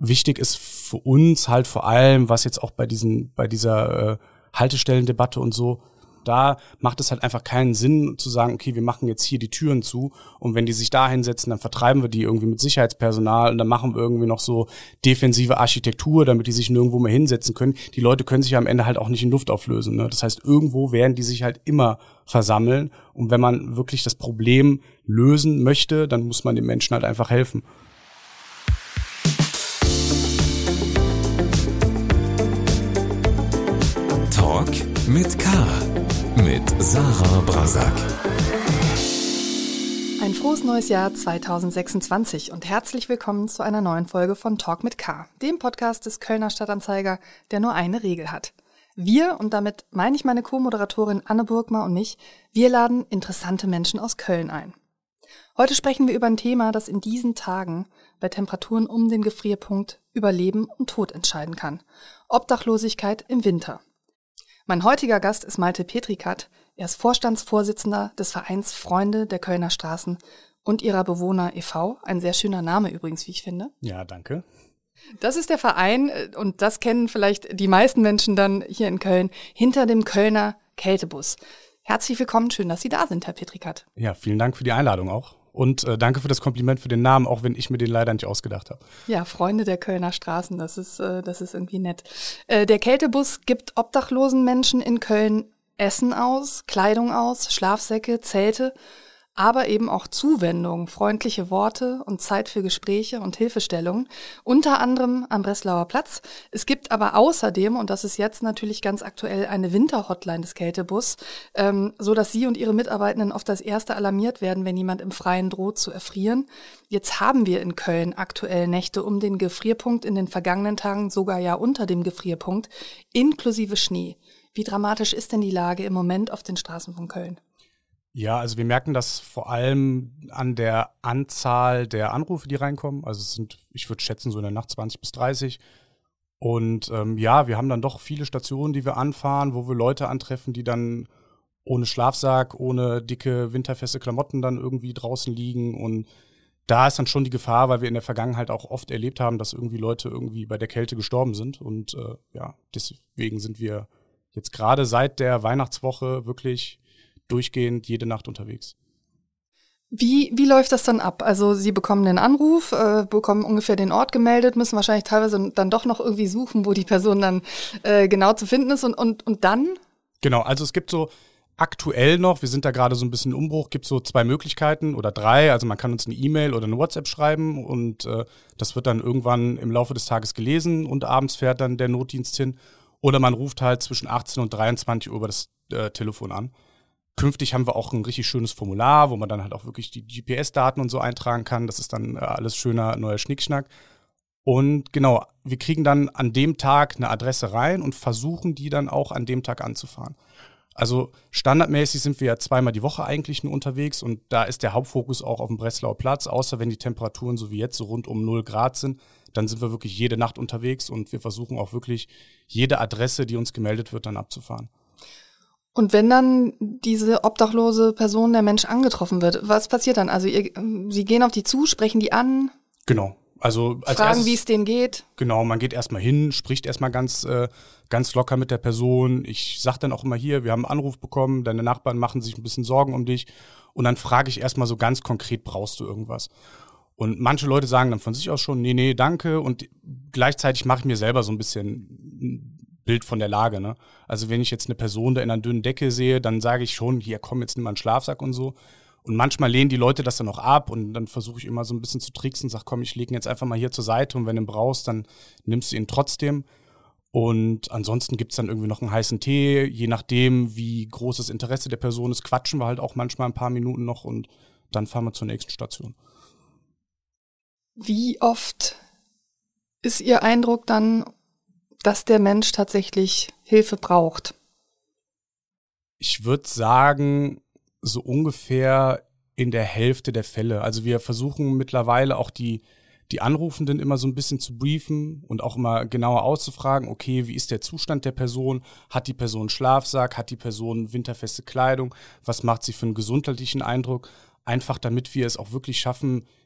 wichtig ist für uns halt vor allem, was jetzt auch bei dieser Haltestellendebatte und so, da macht es halt einfach keinen Sinn zu sagen, okay, wir machen jetzt hier die Türen zu und wenn die sich da hinsetzen, dann vertreiben wir die irgendwie mit Sicherheitspersonal und dann machen wir irgendwie noch so defensive Architektur, damit die sich nirgendwo mehr hinsetzen können. Die Leute können sich ja am Ende halt auch nicht in Luft auflösen, ne? Das heißt, irgendwo werden die sich halt immer versammeln und wenn man wirklich das Problem lösen möchte, dann muss man den Menschen halt einfach helfen. Talk mit K. Mit Sarah Brasak. Ein frohes neues Jahr 2026 und herzlich willkommen zu einer neuen Folge von Talk mit K, dem Podcast des Kölner Stadtanzeiger, der nur eine Regel hat. Wir, und damit meine ich meine Co-Moderatorin Anne Burgma und mich, wir laden interessante Menschen aus Köln ein. Heute sprechen wir über ein Thema, das in diesen Tagen bei Temperaturen um den Gefrierpunkt über Leben und Tod entscheiden kann. Obdachlosigkeit im Winter. Mein heutiger Gast ist Malte Petrikat. Er ist Vorstandsvorsitzender des Vereins Freunde der Kölner Straßen und ihrer Bewohner e.V. Ein sehr schöner Name übrigens, wie ich finde. Ja, danke. Das ist der Verein, und das kennen vielleicht die meisten Menschen dann hier in Köln, hinter dem Kölner Kältebus. Herzlich willkommen, schön, dass Sie da sind, Herr Petrikat. Ja, vielen Dank für die Einladung auch. Und danke für das Kompliment für den Namen, auch wenn ich mir den leider nicht ausgedacht habe. Ja, Freunde der Kölner Straßen, das ist irgendwie nett. Der Kältebus gibt obdachlosen Menschen in Köln Essen aus, Kleidung aus, Schlafsäcke, Zelte, aber eben auch Zuwendung, freundliche Worte und Zeit für Gespräche und Hilfestellungen, unter anderem am Breslauer Platz. Es gibt aber außerdem, und das ist jetzt natürlich ganz aktuell, eine Winterhotline des Kältebus, so dass Sie und Ihre Mitarbeitenden oft als Erste alarmiert werden, wenn jemand im Freien droht zu erfrieren. Jetzt haben wir in Köln aktuell Nächte um den Gefrierpunkt, in den vergangenen Tagen sogar ja unter dem Gefrierpunkt, inklusive Schnee. Wie dramatisch ist denn die Lage im Moment auf den Straßen von Köln? Ja, also wir merken das vor allem an der Anzahl der Anrufe, die reinkommen. Also es sind, ich würde schätzen, so in der Nacht 20 bis 30. Und ja, wir haben dann doch viele Stationen, die wir anfahren, wo wir Leute antreffen, die dann ohne Schlafsack, ohne dicke, winterfeste Klamotten dann irgendwie draußen liegen. Und da ist dann schon die Gefahr, weil wir in der Vergangenheit auch oft erlebt haben, dass irgendwie Leute irgendwie bei der Kälte gestorben sind. Und ja, deswegen sind wir jetzt gerade seit der Weihnachtswoche wirklich durchgehend jede Nacht unterwegs. Wie läuft das dann ab? Also Sie bekommen den Anruf, bekommen ungefähr den Ort gemeldet, müssen wahrscheinlich teilweise dann doch noch irgendwie suchen, wo die Person dann genau zu finden ist und dann? Genau, also es gibt so aktuell noch, wir sind da gerade so ein bisschen im Umbruch, gibt so 2 Möglichkeiten oder 3. Also man kann uns eine E-Mail oder eine WhatsApp schreiben und das wird dann irgendwann im Laufe des Tages gelesen und abends fährt dann der Notdienst hin. Oder man ruft halt zwischen 18 und 23 Uhr über das Telefon an. Künftig haben wir auch ein richtig schönes Formular, wo man dann halt auch wirklich die GPS-Daten und so eintragen kann. Das ist dann alles schöner neuer Schnickschnack. Und genau, wir kriegen dann an dem Tag eine Adresse rein und versuchen die dann auch an dem Tag anzufahren. Also standardmäßig sind wir ja 2-mal die Woche eigentlich nur unterwegs und da ist der Hauptfokus auch auf dem Breslauer Platz, außer wenn die Temperaturen so wie jetzt so rund um 0 Grad sind, dann sind wir wirklich jede Nacht unterwegs und wir versuchen auch wirklich jede Adresse, die uns gemeldet wird, dann abzufahren. Und wenn dann diese obdachlose Person, der Mensch, angetroffen wird, was passiert dann? Also Sie gehen auf die zu, sprechen die an? Genau. Also als fragen, erstes, wie es denen geht? Genau, man geht erstmal hin, spricht erstmal ganz locker mit der Person. Ich sag dann auch immer hier, wir haben einen Anruf bekommen, deine Nachbarn machen sich ein bisschen Sorgen um dich. Und dann frage ich erstmal so ganz konkret, brauchst du irgendwas? Und manche Leute sagen dann von sich aus schon, nee, danke. Und gleichzeitig mache ich mir selber so ein bisschen ein Bild von der Lage, ne? Also wenn ich jetzt eine Person da in einer dünnen Decke sehe, dann sage ich schon, hier komm, jetzt nimm mal einen Schlafsack und so. Und manchmal lehnen die Leute das dann auch ab und dann versuche ich immer so ein bisschen zu tricksen und sage, komm, ich lege ihn jetzt einfach mal hier zur Seite und wenn du ihn brauchst, dann nimmst du ihn trotzdem. Und ansonsten gibt's dann irgendwie noch einen heißen Tee, je nachdem, wie groß das Interesse der Person ist, quatschen wir halt auch manchmal ein paar Minuten noch und dann fahren wir zur nächsten Station. Wie oft ist Ihr Eindruck dann, dass der Mensch tatsächlich Hilfe braucht? Ich würde sagen, so ungefähr in der Hälfte der Fälle. Also wir versuchen mittlerweile auch die Anrufenden immer so ein bisschen zu briefen und auch immer genauer auszufragen, okay, wie ist der Zustand der Person? Hat die Person einen Schlafsack? Hat die Person winterfeste Kleidung? Was macht sie für einen gesundheitlichen Eindruck? Einfach damit wir es auch wirklich schaffen,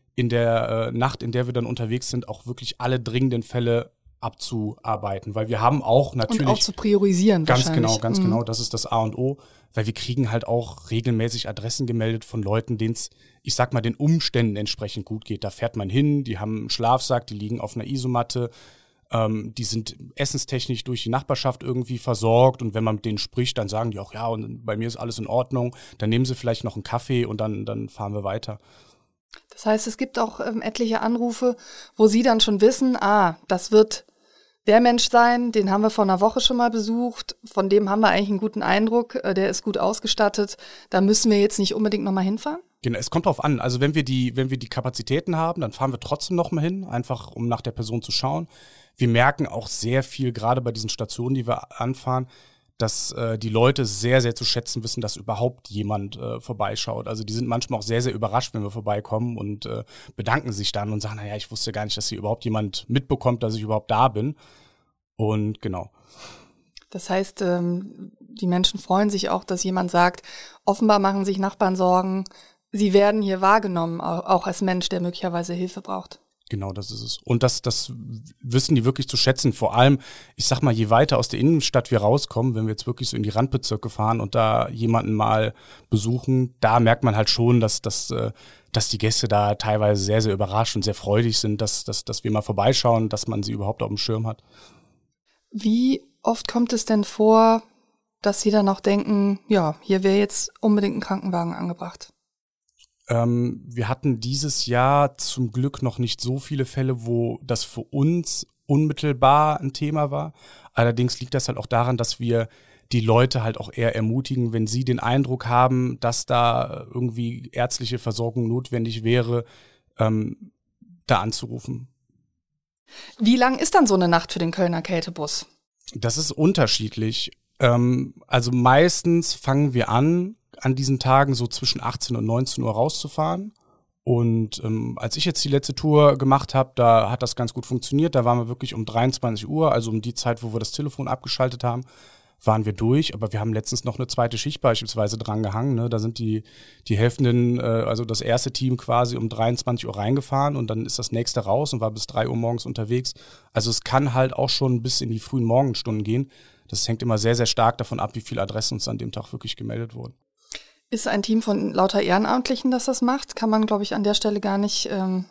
in der Nacht, in der wir dann unterwegs sind, auch wirklich alle dringenden Fälle abzuarbeiten, weil wir haben auch natürlich... Und auch zu priorisieren ganz genau, das ist das A und O, weil wir kriegen halt auch regelmäßig Adressen gemeldet von Leuten, denen es, ich sag mal, den Umständen entsprechend gut geht. Da fährt man hin, die haben einen Schlafsack, die liegen auf einer Isomatte, die sind essenstechnisch durch die Nachbarschaft irgendwie versorgt und wenn man mit denen spricht, dann sagen die auch, ja, und bei mir ist alles in Ordnung, dann nehmen sie vielleicht noch einen Kaffee und dann fahren wir weiter. Das heißt, es gibt auch etliche Anrufe, wo Sie dann schon wissen, das wird der Mensch sein, den haben wir vor einer Woche schon mal besucht, von dem haben wir eigentlich einen guten Eindruck, der ist gut ausgestattet, da müssen wir jetzt nicht unbedingt nochmal hinfahren? Genau, es kommt drauf an. Also wenn wir die Kapazitäten haben, dann fahren wir trotzdem nochmal hin, einfach um nach der Person zu schauen. Wir merken auch sehr viel, gerade bei diesen Stationen, die wir anfahren, dass die Leute sehr, sehr zu schätzen wissen, dass überhaupt jemand vorbeischaut. Also die sind manchmal auch sehr, sehr überrascht, wenn wir vorbeikommen und bedanken sich dann und sagen, naja, ich wusste gar nicht, dass hier überhaupt jemand mitbekommt, dass ich überhaupt da bin. Und genau. Das heißt, die Menschen freuen sich auch, dass jemand sagt, offenbar machen sich Nachbarn Sorgen, sie werden hier wahrgenommen, auch als Mensch, der möglicherweise Hilfe braucht. Genau, das ist es. Und das wissen die wirklich zu schätzen. Vor allem, ich sag mal, je weiter aus der Innenstadt wir rauskommen, wenn wir jetzt wirklich so in die Randbezirke fahren und da jemanden mal besuchen, da merkt man halt schon, dass die Gäste da teilweise sehr, sehr überrascht und sehr freudig sind, dass wir mal vorbeischauen, dass man sie überhaupt auf dem Schirm hat. Wie oft kommt es denn vor, dass Sie dann auch denken, ja, hier wäre jetzt unbedingt ein Krankenwagen angebracht? Wir hatten dieses Jahr zum Glück noch nicht so viele Fälle, wo das für uns unmittelbar ein Thema war. Allerdings liegt das halt auch daran, dass wir die Leute halt auch eher ermutigen, wenn sie den Eindruck haben, dass da irgendwie ärztliche Versorgung notwendig wäre, da anzurufen. Wie lang ist dann so eine Nacht für den Kölner Kältebus? Das ist unterschiedlich. Also meistens fangen wir an diesen Tagen so zwischen 18 und 19 Uhr rauszufahren. Und als ich jetzt die letzte Tour gemacht habe, da hat das ganz gut funktioniert. Da waren wir wirklich um 23 Uhr, also um die Zeit, wo wir das Telefon abgeschaltet haben, waren wir durch. Aber wir haben letztens noch eine zweite Schicht beispielsweise dran gehangen. Ne? Da sind die Helfenden, also das erste Team quasi um 23 Uhr reingefahren und dann ist das nächste raus und war bis 3 Uhr morgens unterwegs. Also es kann halt auch schon bis in die frühen Morgenstunden gehen. Das hängt immer sehr, sehr stark davon ab, wie viele Adressen uns an dem Tag wirklich gemeldet wurden. Ist ein Team von lauter Ehrenamtlichen, das das macht, kann man, glaube ich, an der Stelle gar nicht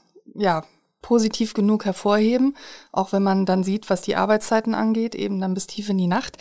positiv genug hervorheben, auch wenn man dann sieht, was die Arbeitszeiten angeht, eben dann bis tief in die Nacht.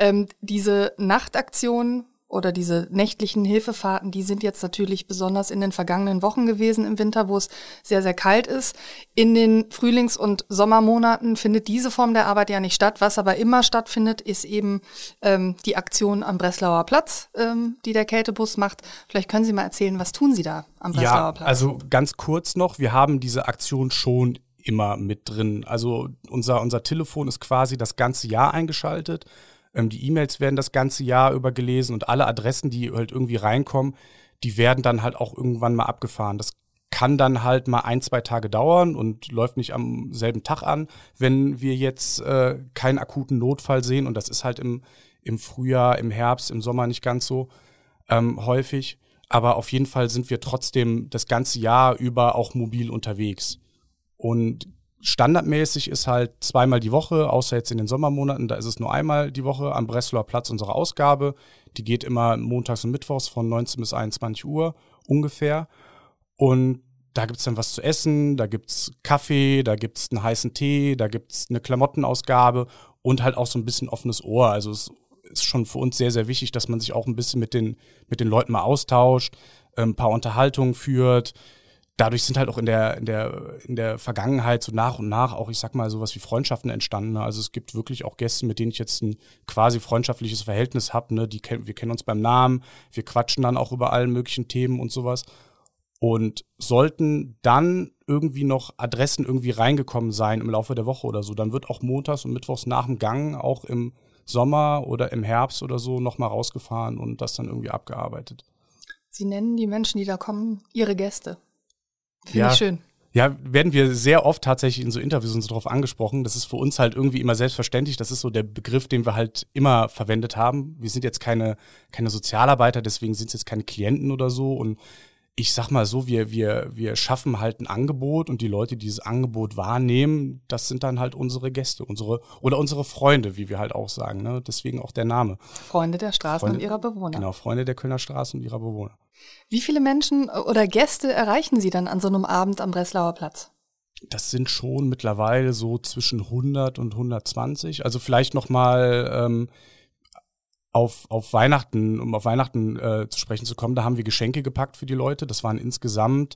Diese Nachtaktion oder diese nächtlichen Hilfefahrten, die sind jetzt natürlich besonders in den vergangenen Wochen gewesen im Winter, wo es sehr, sehr kalt ist. In den Frühlings- und Sommermonaten findet diese Form der Arbeit ja nicht statt. Was aber immer stattfindet, ist eben die Aktion am Breslauer Platz, die der Kältebus macht. Vielleicht können Sie mal erzählen, was tun Sie da am Breslauer Platz? Ja, also ganz kurz noch, wir haben diese Aktion schon immer mit drin. Also unser Telefon ist quasi das ganze Jahr eingeschaltet. Die E-Mails werden das ganze Jahr über gelesen und alle Adressen, die halt irgendwie reinkommen, die werden dann halt auch irgendwann mal abgefahren. Das kann dann halt mal 1-2 Tage dauern und läuft nicht am selben Tag an, wenn wir jetzt keinen akuten Notfall sehen. Und das ist halt im Frühjahr, im Herbst, im Sommer nicht ganz so häufig. Aber auf jeden Fall sind wir trotzdem das ganze Jahr über auch mobil unterwegs. Und standardmäßig ist halt 2-mal die Woche, außer jetzt in den Sommermonaten, da ist es nur einmal die Woche am Breslauer Platz unsere Ausgabe. Die geht immer montags und mittwochs von 19 bis 21 Uhr ungefähr. Und da gibt's dann was zu essen, da gibt's Kaffee, da gibt's einen heißen Tee, da gibt's eine Klamottenausgabe und halt auch so ein bisschen offenes Ohr. Also es ist schon für uns sehr, sehr wichtig, dass man sich auch ein bisschen mit den Leuten mal austauscht, ein paar Unterhaltungen führt. Dadurch sind halt auch in der Vergangenheit so nach und nach auch, ich sag mal, sowas wie Freundschaften entstanden. Ne? Also es gibt wirklich auch Gäste, mit denen ich jetzt ein quasi freundschaftliches Verhältnis habe. Ne? Wir kennen uns beim Namen, wir quatschen dann auch über allen möglichen Themen und sowas. Und sollten dann irgendwie noch Adressen irgendwie reingekommen sein im Laufe der Woche oder so, dann wird auch montags und mittwochs nach dem Gang auch im Sommer oder im Herbst oder so nochmal rausgefahren und das dann irgendwie abgearbeitet. Sie nennen die Menschen, die da kommen, Ihre Gäste. Finde ich schön. Ja, werden wir sehr oft tatsächlich in so Interviews und so drauf angesprochen. Das ist für uns halt irgendwie immer selbstverständlich. Das ist so der Begriff, den wir halt immer verwendet haben. Wir sind jetzt keine Sozialarbeiter, deswegen sind es jetzt keine Klienten oder so. Und ich sag mal so, wir schaffen halt ein Angebot und die Leute, die dieses Angebot wahrnehmen, das sind dann halt unsere Gäste, unsere Freunde, wie wir halt auch sagen, ne? Deswegen auch der Name. Freunde der Straßen und ihrer Bewohner. Genau, Freunde der Kölner Straße und ihrer Bewohner. Wie viele Menschen oder Gäste erreichen Sie dann an so einem Abend am Breslauer Platz? Das sind schon mittlerweile so zwischen 100 und 120. Also vielleicht nochmal auf Weihnachten, um auf Weihnachten zu sprechen zu kommen, da haben wir Geschenke gepackt für die Leute. Das waren insgesamt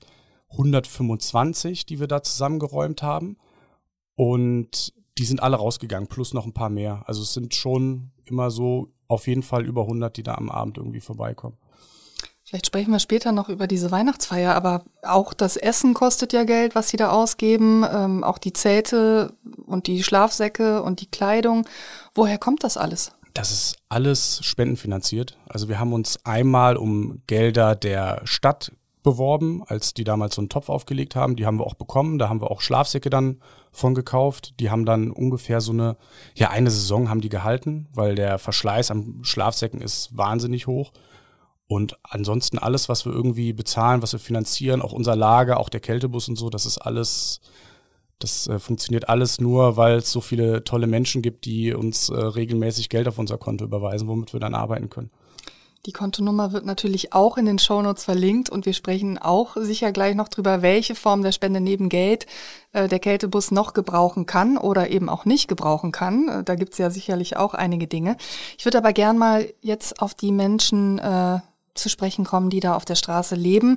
125, die wir da zusammengeräumt haben. Und die sind alle rausgegangen, plus noch ein paar mehr. Also es sind schon immer so auf jeden Fall über 100, die da am Abend irgendwie vorbeikommen. Vielleicht sprechen wir später noch über diese Weihnachtsfeier, aber auch das Essen kostet ja Geld, was Sie da ausgeben, auch die Zelte und die Schlafsäcke und die Kleidung. Woher kommt das alles? Das ist alles spendenfinanziert. Also wir haben uns einmal um Gelder der Stadt beworben, als die damals so einen Topf aufgelegt haben. Die haben wir auch bekommen. Da haben wir auch Schlafsäcke dann von gekauft. Die haben dann ungefähr eine Saison haben die gehalten, weil der Verschleiß am Schlafsäcken ist wahnsinnig hoch. Und ansonsten alles, was wir irgendwie bezahlen, was wir finanzieren, auch unser Lager, auch der Kältebus und so, das ist alles, das funktioniert alles nur, weil es so viele tolle Menschen gibt, die uns regelmäßig Geld auf unser Konto überweisen, womit wir dann arbeiten können. Die Kontonummer wird natürlich auch in den Shownotes verlinkt und wir sprechen auch sicher gleich noch drüber, welche Form der Spende neben Geld der Kältebus noch gebrauchen kann oder eben auch nicht gebrauchen kann. Da gibt's ja sicherlich auch einige Dinge. Ich würde aber gern mal jetzt auf die Menschen zu sprechen kommen, die da auf der Straße leben.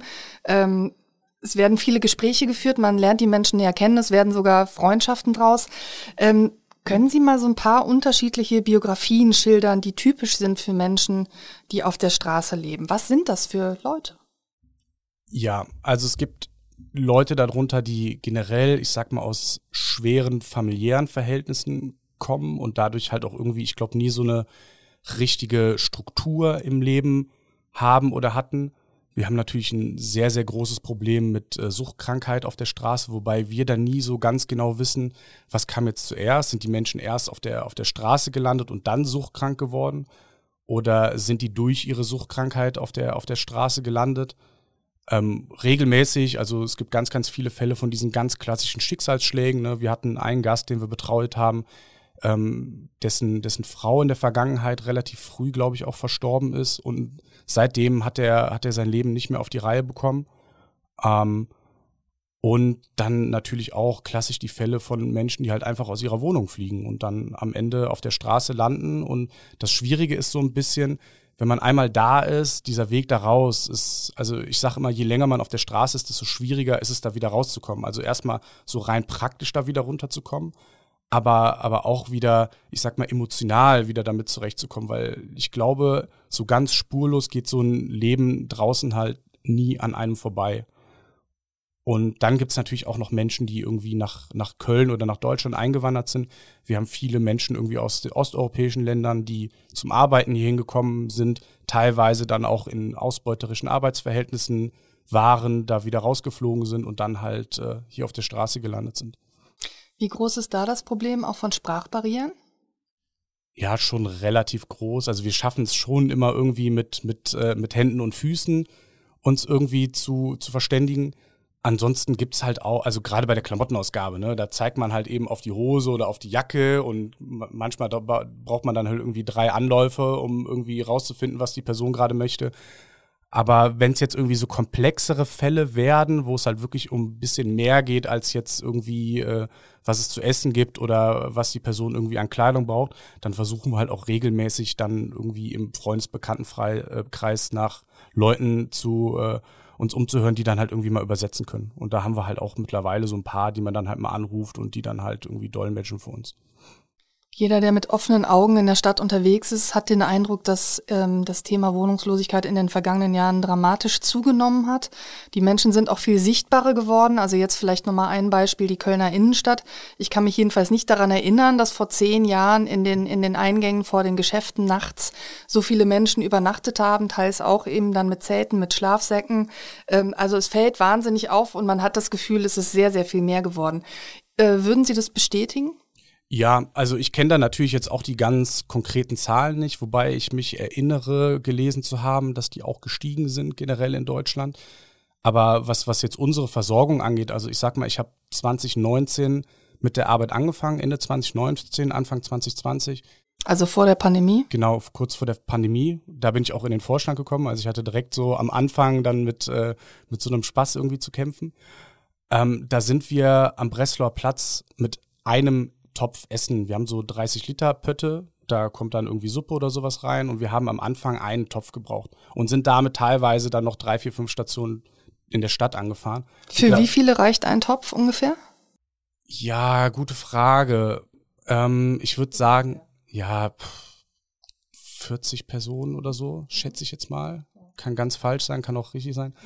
Es werden viele Gespräche geführt, man lernt die Menschen näher kennen, es werden sogar Freundschaften draus. Können Sie mal so ein paar unterschiedliche Biografien schildern, die typisch sind für Menschen, die auf der Straße leben? Was sind das für Leute? Ja, also es gibt Leute darunter, die generell, ich sag mal, aus schweren familiären Verhältnissen kommen und dadurch halt auch irgendwie, ich glaube, nie so eine richtige Struktur im Leben haben oder hatten. Wir haben natürlich ein sehr, sehr großes Problem mit Suchtkrankheit auf der Straße, wobei wir dann nie so ganz genau wissen, was kam jetzt zuerst? Sind die Menschen erst auf der Straße gelandet und dann suchtkrank geworden? Oder sind die durch ihre Suchtkrankheit auf der Straße gelandet? Regelmäßig, also es gibt ganz, ganz viele Fälle von diesen ganz klassischen Schicksalsschlägen. Ne? Wir hatten einen Gast, den wir betreut haben, dessen Frau in der Vergangenheit relativ früh, glaube ich, auch verstorben ist und seitdem hat er sein Leben nicht mehr auf die Reihe bekommen. Und dann natürlich auch klassisch die Fälle von Menschen, die halt einfach aus ihrer Wohnung fliegen und dann am Ende auf der Straße landen. Und das Schwierige ist so ein bisschen, wenn man einmal da ist, dieser Weg da raus ist, also ich sage immer, je länger man auf der Straße ist, desto schwieriger ist es, da wieder rauszukommen. Also erstmal so rein praktisch da wieder runterzukommen. Aber auch wieder, ich sag mal, emotional wieder damit zurechtzukommen, weil ich glaube, so ganz spurlos geht so ein Leben draußen halt nie an einem vorbei. Und dann gibt's natürlich auch noch Menschen, die irgendwie nach Köln oder nach Deutschland eingewandert sind. Wir haben viele Menschen irgendwie aus den osteuropäischen Ländern, die zum Arbeiten hier hingekommen sind, teilweise dann auch in ausbeuterischen Arbeitsverhältnissen waren, da wieder rausgeflogen sind und dann halt hier auf der Straße gelandet sind. Wie groß ist da das Problem auch von Sprachbarrieren? Ja, schon relativ groß. Also wir schaffen es schon immer irgendwie mit Händen und Füßen uns irgendwie zu verständigen. Ansonsten gibt's halt auch, also gerade bei der Klamottenausgabe, ne, da zeigt man halt eben auf die Hose oder auf die Jacke und manchmal braucht man dann halt irgendwie 3 Anläufe, um irgendwie rauszufinden, was die Person gerade möchte. Aber wenn es jetzt irgendwie so komplexere Fälle werden, wo es halt wirklich um ein bisschen mehr geht, als jetzt irgendwie, was es zu essen gibt oder was die Person irgendwie an Kleidung braucht, dann versuchen wir halt auch regelmäßig dann irgendwie im Freundesbekanntenkreis nach Leuten uns umzuhören, die dann halt irgendwie mal übersetzen können. Und da haben wir halt auch mittlerweile so ein paar, die man dann halt mal anruft und die dann halt irgendwie dolmetschen für uns. Jeder, der mit offenen Augen in der Stadt unterwegs ist, hat den Eindruck, dass das Thema Wohnungslosigkeit in den vergangenen Jahren dramatisch zugenommen hat. Die Menschen sind auch viel sichtbarer geworden. Also jetzt vielleicht nochmal ein Beispiel, die Kölner Innenstadt. Ich kann mich jedenfalls nicht daran erinnern, dass vor 10 Jahren in den Eingängen vor den Geschäften nachts so viele Menschen übernachtet haben, teils auch eben dann mit Zelten, mit Schlafsäcken. Also es fällt wahnsinnig auf und man hat das Gefühl, es ist sehr, sehr viel mehr geworden. Würden Sie das bestätigen? Ja, also ich kenne da natürlich jetzt auch die ganz konkreten Zahlen nicht, wobei ich mich erinnere, gelesen zu haben, dass die auch gestiegen sind generell in Deutschland. Aber was jetzt unsere Versorgung angeht, also ich sag mal, ich habe 2019 mit der Arbeit angefangen, Ende 2019, Anfang 2020. Also vor der Pandemie? Genau, kurz vor der Pandemie. Da bin ich auch in den Vorstand gekommen. Also ich hatte direkt so am Anfang dann mit so einem Spaß irgendwie zu kämpfen. Da sind wir am Breslauer Platz mit einem Topf Essen. Wir haben so 30 Liter Pötte. Da kommt dann irgendwie Suppe oder sowas rein. Und wir haben am Anfang einen Topf gebraucht. Und sind damit teilweise dann noch 3, 4, 5 Stationen in der Stadt angefahren. Für wie viele reicht ein Topf ungefähr? Ja, gute Frage. Ich würde sagen, ja, 40 Personen oder so, schätze ich jetzt mal. Kann ganz falsch sein, kann auch richtig sein.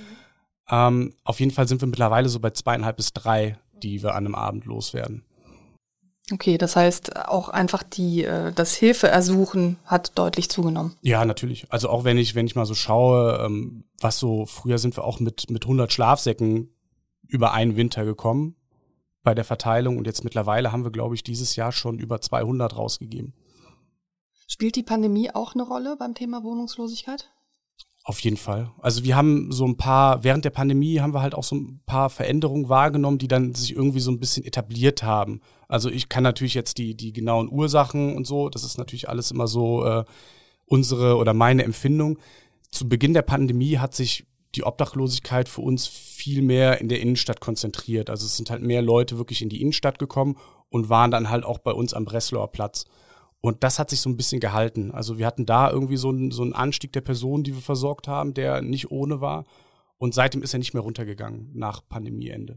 Auf jeden Fall sind wir mittlerweile so bei 2,5 bis 3, die wir an einem Abend loswerden. Okay, das heißt auch einfach das Hilfeersuchen hat deutlich zugenommen. Ja, natürlich. Also auch wenn ich mal so schaue, was so, früher sind wir auch mit 100 Schlafsäcken über einen Winter gekommen bei der Verteilung und jetzt mittlerweile haben wir, glaube ich, dieses Jahr schon über 200 rausgegeben. Spielt die Pandemie auch eine Rolle beim Thema Wohnungslosigkeit? Auf jeden Fall. Also wir haben so ein paar, während der Pandemie haben wir halt auch so ein paar Veränderungen wahrgenommen, die dann sich irgendwie so ein bisschen etabliert haben. Also ich kann natürlich jetzt die genauen Ursachen und so, das ist natürlich alles immer so unsere oder meine Empfindung. Zu Beginn der Pandemie hat sich die Obdachlosigkeit für uns viel mehr in der Innenstadt konzentriert. Also es sind halt mehr Leute wirklich in die Innenstadt gekommen und waren dann halt auch bei uns am Breslauer Platz. Und das hat sich so ein bisschen gehalten. Also wir hatten da irgendwie so einen Anstieg der Personen, die wir versorgt haben, der nicht ohne war. Und seitdem ist er nicht mehr runtergegangen nach Pandemieende.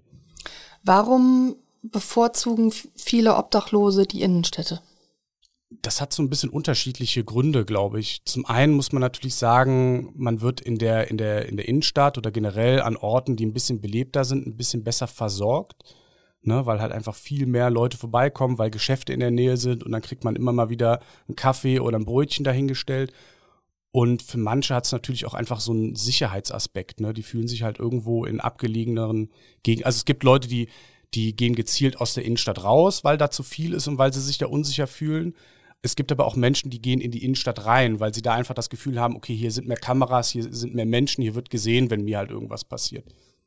Warum bevorzugen viele Obdachlose die Innenstädte? Das hat so ein bisschen unterschiedliche Gründe, glaube ich. Zum einen muss man natürlich sagen, man wird in der Innenstadt oder generell an Orten, die ein bisschen belebter sind, ein bisschen besser versorgt. Ne, weil halt einfach viel mehr Leute vorbeikommen, weil Geschäfte in der Nähe sind und dann kriegt man immer mal wieder einen Kaffee oder ein Brötchen dahingestellt. Und für manche hat es natürlich auch einfach so einen Sicherheitsaspekt. Ne? Die fühlen sich halt irgendwo in abgelegeneren Gegenden. Also es gibt Leute, die gehen gezielt aus der Innenstadt raus, weil da zu viel ist und weil sie sich da unsicher fühlen. Es gibt aber auch Menschen, die gehen in die Innenstadt rein, weil sie da einfach das Gefühl haben, okay, hier sind mehr Kameras, hier sind mehr Menschen, hier wird gesehen, wenn mir halt irgendwas passiert.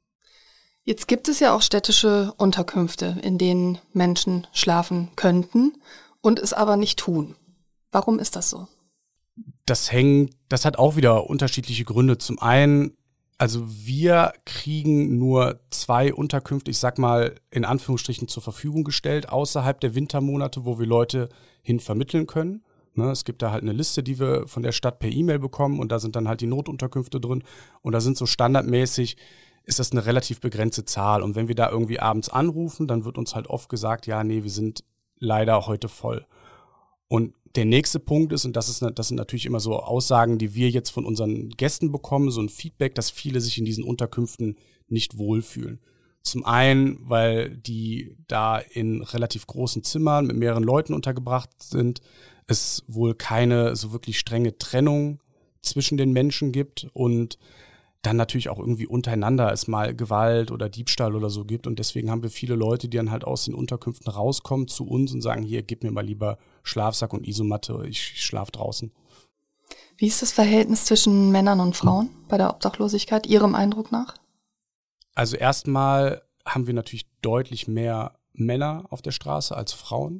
Jetzt gibt es ja auch städtische Unterkünfte, in denen Menschen schlafen könnten und es aber nicht tun. Warum ist das so? Das hat auch wieder unterschiedliche Gründe. Zum einen, also wir kriegen nur 2 Unterkünfte, ich sag mal in Anführungsstrichen zur Verfügung gestellt, außerhalb der Wintermonate, wo wir Leute hin vermitteln können. Ne, es gibt da halt eine Liste, die wir von der Stadt per E-Mail bekommen und da sind dann halt die Notunterkünfte drin und da sind so standardmäßig ist das eine relativ begrenzte Zahl. Und wenn wir da irgendwie abends anrufen, dann wird uns halt oft gesagt, ja, nee, wir sind leider heute voll. Und der nächste Punkt ist, und das sind natürlich immer so Aussagen, die wir jetzt von unseren Gästen bekommen, so ein Feedback, dass viele sich in diesen Unterkünften nicht wohlfühlen. Zum einen, weil die da in relativ großen Zimmern mit mehreren Leuten untergebracht sind, es wohl keine so wirklich strenge Trennung zwischen den Menschen gibt und dann natürlich auch irgendwie untereinander es mal Gewalt oder Diebstahl oder so gibt. Und deswegen haben wir viele Leute, die dann halt aus den Unterkünften rauskommen zu uns und sagen, hier, gib mir mal lieber Schlafsack und Isomatte, ich schlaf draußen. Wie ist das Verhältnis zwischen Männern und Frauen bei der Obdachlosigkeit, Ihrem Eindruck nach? Also erstmal haben wir natürlich deutlich mehr Männer auf der Straße als Frauen.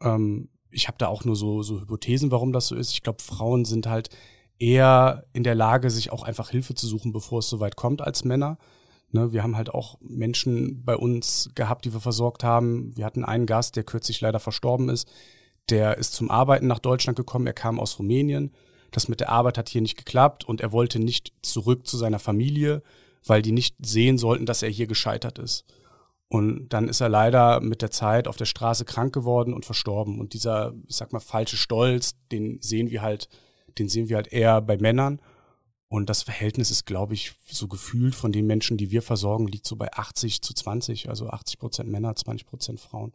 Ich habe da auch nur so Hypothesen, warum das so ist. Ich glaube, Frauen sind halt eher in der Lage, sich auch einfach Hilfe zu suchen, bevor es soweit kommt, als Männer. Ne, wir haben halt auch Menschen bei uns gehabt, die wir versorgt haben. Wir hatten einen Gast, der kürzlich leider verstorben ist. Der ist zum Arbeiten nach Deutschland gekommen. Er kam aus Rumänien. Das mit der Arbeit hat hier nicht geklappt und er wollte nicht zurück zu seiner Familie, weil die nicht sehen sollten, dass er hier gescheitert ist. Und dann ist er leider mit der Zeit auf der Straße krank geworden und verstorben. Und dieser, ich sag mal, falsche Stolz, den sehen wir halt eher bei Männern. Und das Verhältnis ist, glaube ich, so gefühlt von den Menschen, die wir versorgen, liegt so bei 80:20, also 80% Männer, 20% Frauen.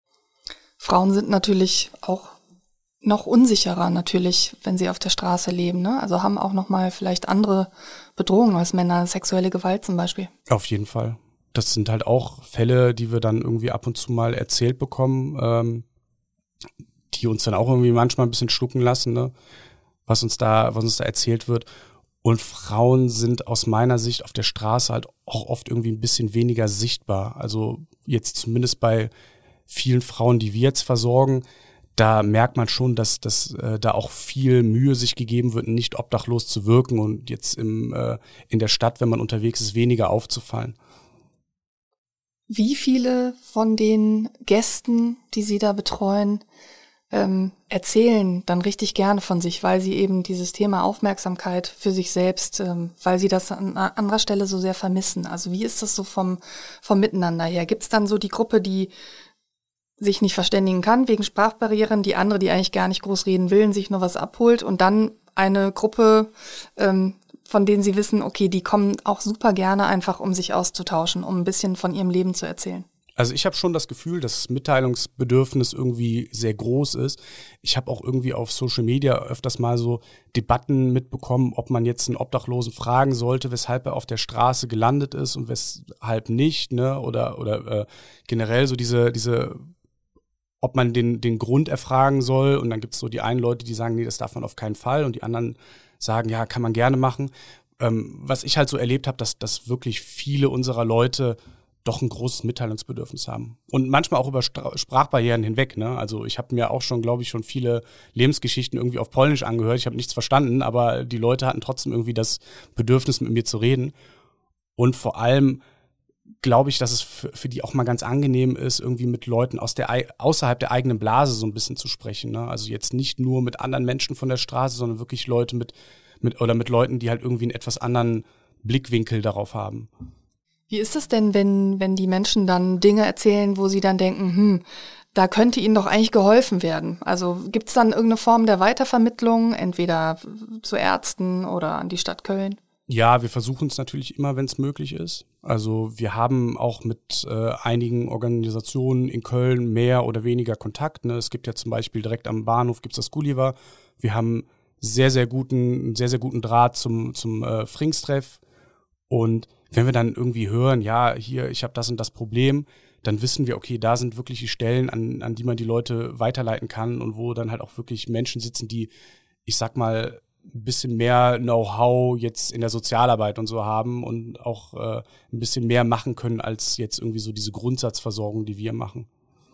Frauen sind natürlich auch noch unsicherer natürlich, wenn sie auf der Straße leben, ne? Also haben auch noch mal vielleicht andere Bedrohungen als Männer, sexuelle Gewalt zum Beispiel. Auf jeden Fall. Das sind halt auch Fälle, die wir dann irgendwie ab und zu mal erzählt bekommen, die uns dann auch irgendwie manchmal ein bisschen schlucken lassen, ne? Was uns da erzählt wird. Und Frauen sind aus meiner Sicht auf der Straße halt auch oft irgendwie ein bisschen weniger sichtbar. Also jetzt zumindest bei vielen Frauen, die wir jetzt versorgen, da merkt man schon, dass da auch viel Mühe sich gegeben wird, nicht obdachlos zu wirken und jetzt in der Stadt, wenn man unterwegs ist, weniger aufzufallen. Wie viele von den Gästen, die Sie da betreuen, erzählen dann richtig gerne von sich, weil sie eben dieses Thema Aufmerksamkeit für sich selbst, weil sie das an anderer Stelle so sehr vermissen? Also wie ist das so vom Miteinander her? Gibt es dann so die Gruppe, die sich nicht verständigen kann wegen Sprachbarrieren, die andere, die eigentlich gar nicht groß reden will, sich nur was abholt und dann eine Gruppe, von denen sie wissen, okay, die kommen auch super gerne einfach, um sich auszutauschen, um ein bisschen von ihrem Leben zu erzählen? Also ich habe schon das Gefühl, dass das Mitteilungsbedürfnis irgendwie sehr groß ist. Ich habe auch irgendwie auf Social Media öfters mal so Debatten mitbekommen, ob man jetzt einen Obdachlosen fragen sollte, weshalb er auf der Straße gelandet ist und weshalb nicht, ne? Oder generell so diese ob man den Grund erfragen soll. Und dann gibt es so die einen Leute, die sagen, nee, das darf man auf keinen Fall. Und die anderen sagen, ja, kann man gerne machen. Was ich halt so erlebt habe, dass wirklich viele unserer Leute doch ein großes Mitteilungsbedürfnis haben. Und manchmal auch über Sprachbarrieren hinweg. Ne? Also ich habe mir auch schon, glaube ich, schon viele Lebensgeschichten irgendwie auf Polnisch angehört. Ich habe nichts verstanden, aber die Leute hatten trotzdem irgendwie das Bedürfnis, mit mir zu reden. Und vor allem glaube ich, dass es für die auch mal ganz angenehm ist, irgendwie mit Leuten außerhalb der eigenen Blase so ein bisschen zu sprechen. Ne? Also jetzt nicht nur mit anderen Menschen von der Straße, sondern wirklich Leute mit Leuten, die halt irgendwie einen etwas anderen Blickwinkel darauf haben. Wie ist es denn, wenn die Menschen dann Dinge erzählen, wo sie dann denken, da könnte ihnen doch eigentlich geholfen werden? Also gibt es dann irgendeine Form der Weitervermittlung, entweder zu Ärzten oder an die Stadt Köln? Ja, wir versuchen es natürlich immer, wenn es möglich ist. Also wir haben auch mit einigen Organisationen in Köln mehr oder weniger Kontakt. Ne? Es gibt ja zum Beispiel direkt am Bahnhof gibt's das Gulliver. Wir haben sehr, sehr guten Draht zum Pfingstreff. Und wenn wir dann irgendwie hören, ja, hier, ich habe das und das Problem, dann wissen wir, okay, da sind wirklich die Stellen, an die man die Leute weiterleiten kann und wo dann halt auch wirklich Menschen sitzen, die, ich sag mal, ein bisschen mehr Know-how jetzt in der Sozialarbeit und so haben und auch ein bisschen mehr machen können als jetzt irgendwie so diese Grundsatzversorgung, die wir machen.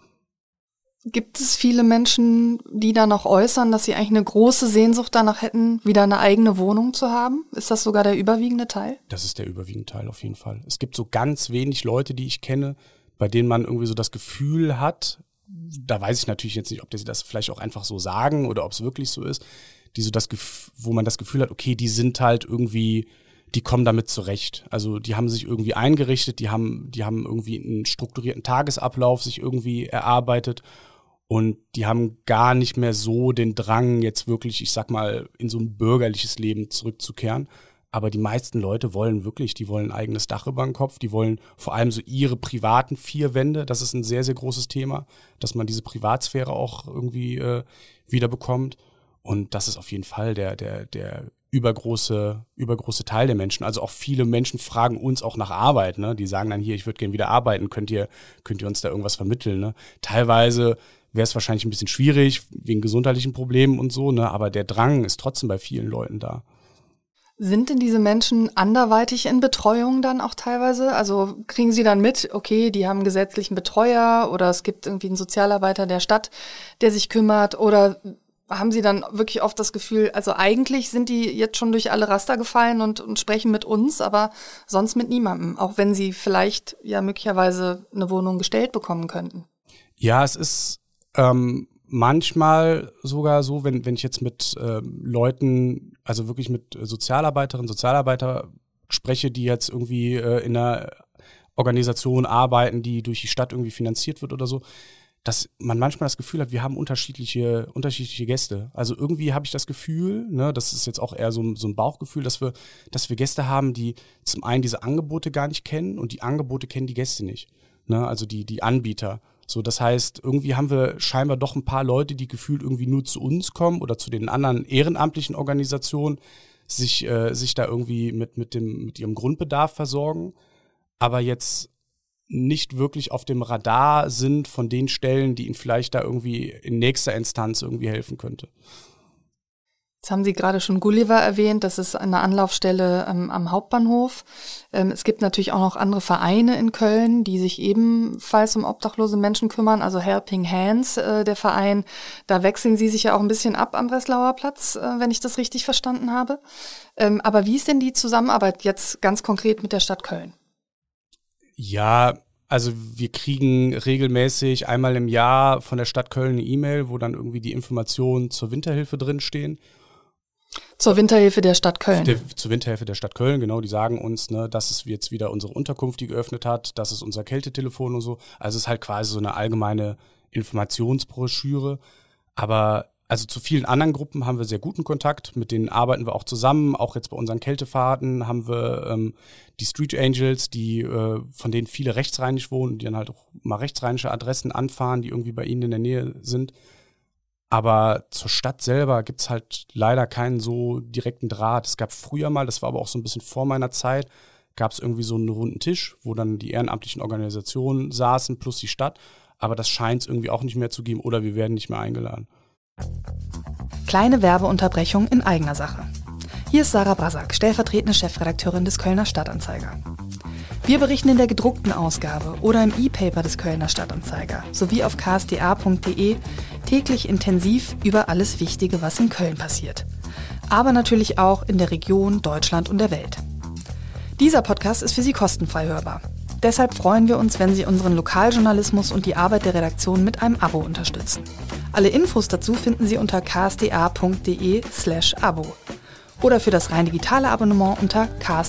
Gibt es viele Menschen, die da noch äußern, dass sie eigentlich eine große Sehnsucht danach hätten, wieder eine eigene Wohnung zu haben? Ist das sogar der überwiegende Teil? Das ist der überwiegende Teil auf jeden Fall. Es gibt so ganz wenig Leute, die ich kenne, bei denen man irgendwie so das Gefühl hat, da weiß ich natürlich jetzt nicht, ob sie das vielleicht auch einfach so sagen oder ob es wirklich so ist, die so wo man das Gefühl hat, okay, die sind halt irgendwie, die kommen damit zurecht. Also die haben sich irgendwie eingerichtet, die haben irgendwie einen strukturierten Tagesablauf sich irgendwie erarbeitet und die haben gar nicht mehr so den Drang, jetzt wirklich, ich sag mal, in so ein bürgerliches Leben zurückzukehren. Aber die meisten Leute wollen wirklich, die wollen ein eigenes Dach über den Kopf, die wollen vor allem so ihre privaten 4 Wände. Das ist ein sehr, sehr großes Thema, dass man diese Privatsphäre auch irgendwie wieder bekommt. Und das ist auf jeden Fall der übergroße Teil der Menschen. Also auch viele Menschen fragen uns auch nach Arbeit. Ne? Die sagen dann hier, ich würde gerne wieder arbeiten. Könnt ihr uns da irgendwas vermitteln? Ne? Teilweise wäre es wahrscheinlich ein bisschen schwierig wegen gesundheitlichen Problemen und so. Ne? Aber der Drang ist trotzdem bei vielen Leuten da. Sind denn diese Menschen anderweitig in Betreuung dann auch teilweise? Also kriegen sie dann mit, okay, die haben einen gesetzlichen Betreuer oder es gibt irgendwie einen Sozialarbeiter der Stadt, der sich kümmert, oder haben sie dann wirklich oft das Gefühl, also eigentlich sind die jetzt schon durch alle Raster gefallen und sprechen mit uns, aber sonst mit niemandem, auch wenn sie vielleicht ja möglicherweise eine Wohnung gestellt bekommen könnten? Ja, es ist manchmal sogar so, wenn ich jetzt mit Leuten, also wirklich mit Sozialarbeiterinnen, Sozialarbeiter spreche, die jetzt irgendwie in einer Organisation arbeiten, die durch die Stadt irgendwie finanziert wird oder so, dass man manchmal das Gefühl hat, wir haben unterschiedliche Gäste. Also irgendwie habe ich das Gefühl, ne, das ist jetzt auch eher so ein Bauchgefühl, dass wir Gäste haben, die zum einen diese Angebote gar nicht kennen und die Angebote kennen die Gäste nicht. Ne, also die Anbieter. So, das heißt, irgendwie haben wir scheinbar doch ein paar Leute, die gefühlt irgendwie nur zu uns kommen oder zu den anderen ehrenamtlichen Organisationen, sich da irgendwie mit ihrem Grundbedarf versorgen, aber jetzt nicht wirklich auf dem Radar sind von den Stellen, die ihnen vielleicht da irgendwie in nächster Instanz irgendwie helfen könnte. Jetzt haben Sie gerade schon Gulliver erwähnt, das ist eine Anlaufstelle am Hauptbahnhof. Es gibt natürlich auch noch andere Vereine in Köln, die sich ebenfalls um obdachlose Menschen kümmern, also Helping Hands, der Verein. Da wechseln Sie sich ja auch ein bisschen ab am Breslauer Platz, wenn ich das richtig verstanden habe. Aber wie ist denn die Zusammenarbeit jetzt ganz konkret mit der Stadt Köln? Ja, also wir kriegen regelmäßig einmal im Jahr von der Stadt Köln eine E-Mail, wo dann irgendwie die Informationen zur Winterhilfe drinstehen. Zur Winterhilfe der Stadt Köln. Zur Winterhilfe der Stadt Köln, genau. Die sagen uns, ne, dass es jetzt wieder unsere Unterkunft, die geöffnet hat, das ist unser Kältetelefon und so. Also es ist halt quasi so eine allgemeine Informationsbroschüre. Aber also zu vielen anderen Gruppen haben wir sehr guten Kontakt. Mit denen arbeiten wir auch zusammen. Auch jetzt bei unseren Kältefahrten haben wir die Street Angels, die von denen viele rechtsrheinig wohnen, die dann halt auch mal rechtsrheinische Adressen anfahren, die irgendwie bei ihnen in der Nähe sind. Aber zur Stadt selber gibt's halt leider keinen so direkten Draht. Es gab früher mal, das war aber auch so ein bisschen vor meiner Zeit, gab es irgendwie so einen runden Tisch, wo dann die ehrenamtlichen Organisationen saßen plus die Stadt. Aber das scheint es irgendwie auch nicht mehr zu geben oder wir werden nicht mehr eingeladen. Kleine Werbeunterbrechung in eigener Sache. Hier ist Sarah Brasak, stellvertretende Chefredakteurin des Kölner Stadtanzeiger. Wir berichten in der gedruckten Ausgabe oder im E-Paper des Kölner Stadtanzeiger sowie auf ksda.de täglich intensiv über alles Wichtige, was in Köln passiert. Aber natürlich auch in der Region, Deutschland und der Welt. Dieser Podcast ist für Sie kostenfrei hörbar. Deshalb freuen wir uns, wenn Sie unseren Lokaljournalismus und die Arbeit der Redaktion mit einem Abo unterstützen. Alle Infos dazu finden Sie unter ksda.de/Abo oder für das rein digitale Abonnement unter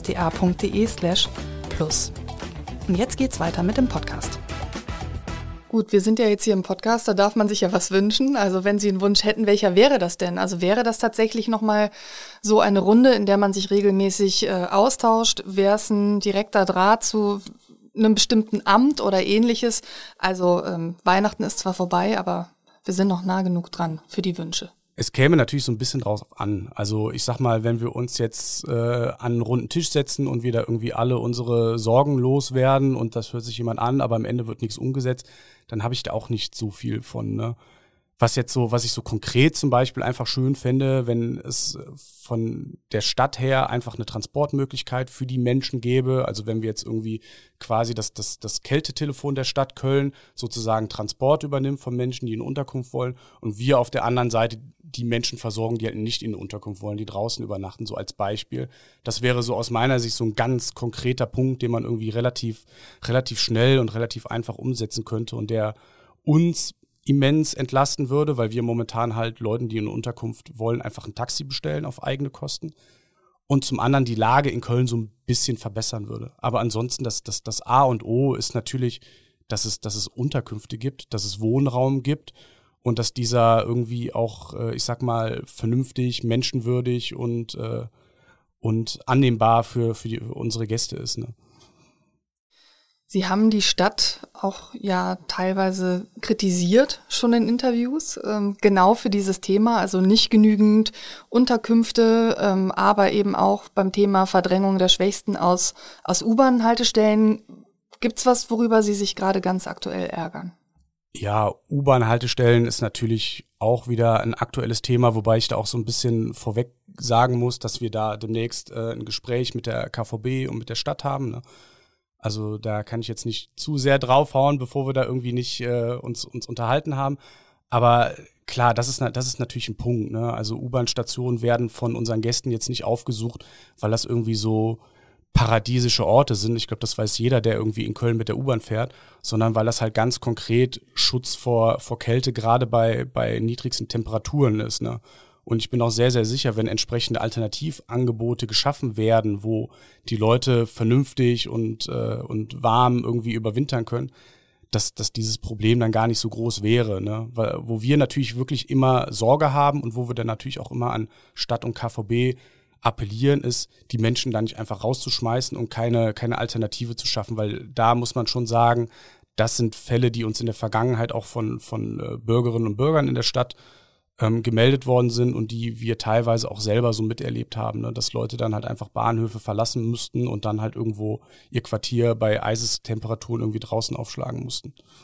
ksda.de/plus. Und jetzt geht's weiter mit dem Podcast. Gut, wir sind ja jetzt hier im Podcast, da darf man sich ja was wünschen. Also wenn Sie einen Wunsch hätten, welcher wäre das denn? Also wäre das tatsächlich nochmal so eine Runde, in der man sich regelmäßig austauscht? Wäre es ein direkter Draht zu einem bestimmten Amt oder ähnliches? Also Weihnachten ist zwar vorbei, aber wir sind noch nah genug dran für die Wünsche. Es käme natürlich so ein bisschen drauf an. Also ich sag mal, wenn wir uns jetzt an einen runden Tisch setzen und wir da irgendwie alle unsere Sorgen loswerden und das hört sich jemand an, aber am Ende wird nichts umgesetzt, dann habe ich da auch nicht so viel von, ne? Was ich so konkret zum Beispiel einfach schön fände, wenn es von der Stadt her einfach eine Transportmöglichkeit für die Menschen gäbe. Also wenn wir jetzt irgendwie quasi das Kältetelefon der Stadt Köln sozusagen Transport übernimmt von Menschen, die in Unterkunft wollen und wir auf der anderen Seite die Menschen versorgen, die halt nicht in eine Unterkunft wollen, die draußen übernachten, so als Beispiel. Das wäre so aus meiner Sicht so ein ganz konkreter Punkt, den man irgendwie relativ schnell und relativ einfach umsetzen könnte und der uns immens entlasten würde, weil wir momentan halt Leuten, die in eine Unterkunft wollen, einfach ein Taxi bestellen auf eigene Kosten und zum anderen die Lage in Köln so ein bisschen verbessern würde. Aber ansonsten, das A und O ist natürlich, dass es Unterkünfte gibt, dass es Wohnraum gibt und dass dieser irgendwie auch, ich sag mal, vernünftig, menschenwürdig und annehmbar für unsere Gäste ist, ne? Sie haben die Stadt auch ja teilweise kritisiert, schon in Interviews, genau für dieses Thema, also nicht genügend Unterkünfte, aber eben auch beim Thema Verdrängung der Schwächsten aus U-Bahn-Haltestellen. Gibt's was, worüber Sie sich gerade ganz aktuell ärgern? Ja, U-Bahn-Haltestellen ist natürlich auch wieder ein aktuelles Thema, wobei ich da auch so ein bisschen vorweg sagen muss, dass wir da demnächst ein Gespräch mit der KVB und mit der Stadt haben, ne? Also da kann ich jetzt nicht zu sehr draufhauen, bevor wir da irgendwie nicht uns unterhalten haben. Aber klar, das ist natürlich ein Punkt, ne? Also U-Bahn-Stationen werden von unseren Gästen jetzt nicht aufgesucht, weil das irgendwie so paradiesische Orte sind. Ich glaube, das weiß jeder, der irgendwie in Köln mit der U-Bahn fährt, sondern weil das halt ganz konkret Schutz vor Kälte gerade bei niedrigsten Temperaturen ist, ne? Und ich bin auch sehr, sehr sicher, wenn entsprechende Alternativangebote geschaffen werden, wo die Leute vernünftig und warm irgendwie überwintern können, dass dieses Problem dann gar nicht so groß wäre, ne? Wo wir natürlich wirklich immer Sorge haben und wo wir dann natürlich auch immer an Stadt und KVB appellieren, ist, die Menschen da nicht einfach rauszuschmeißen und keine Alternative zu schaffen, weil da muss man schon sagen, das sind Fälle, die uns in der Vergangenheit auch von Bürgerinnen und Bürgern in der Stadt gemeldet worden sind und die wir teilweise auch selber so miterlebt haben, ne? Dass Leute dann halt einfach Bahnhöfe verlassen müssten und dann halt irgendwo ihr Quartier bei Eisestemperaturen irgendwie draußen aufschlagen mussten.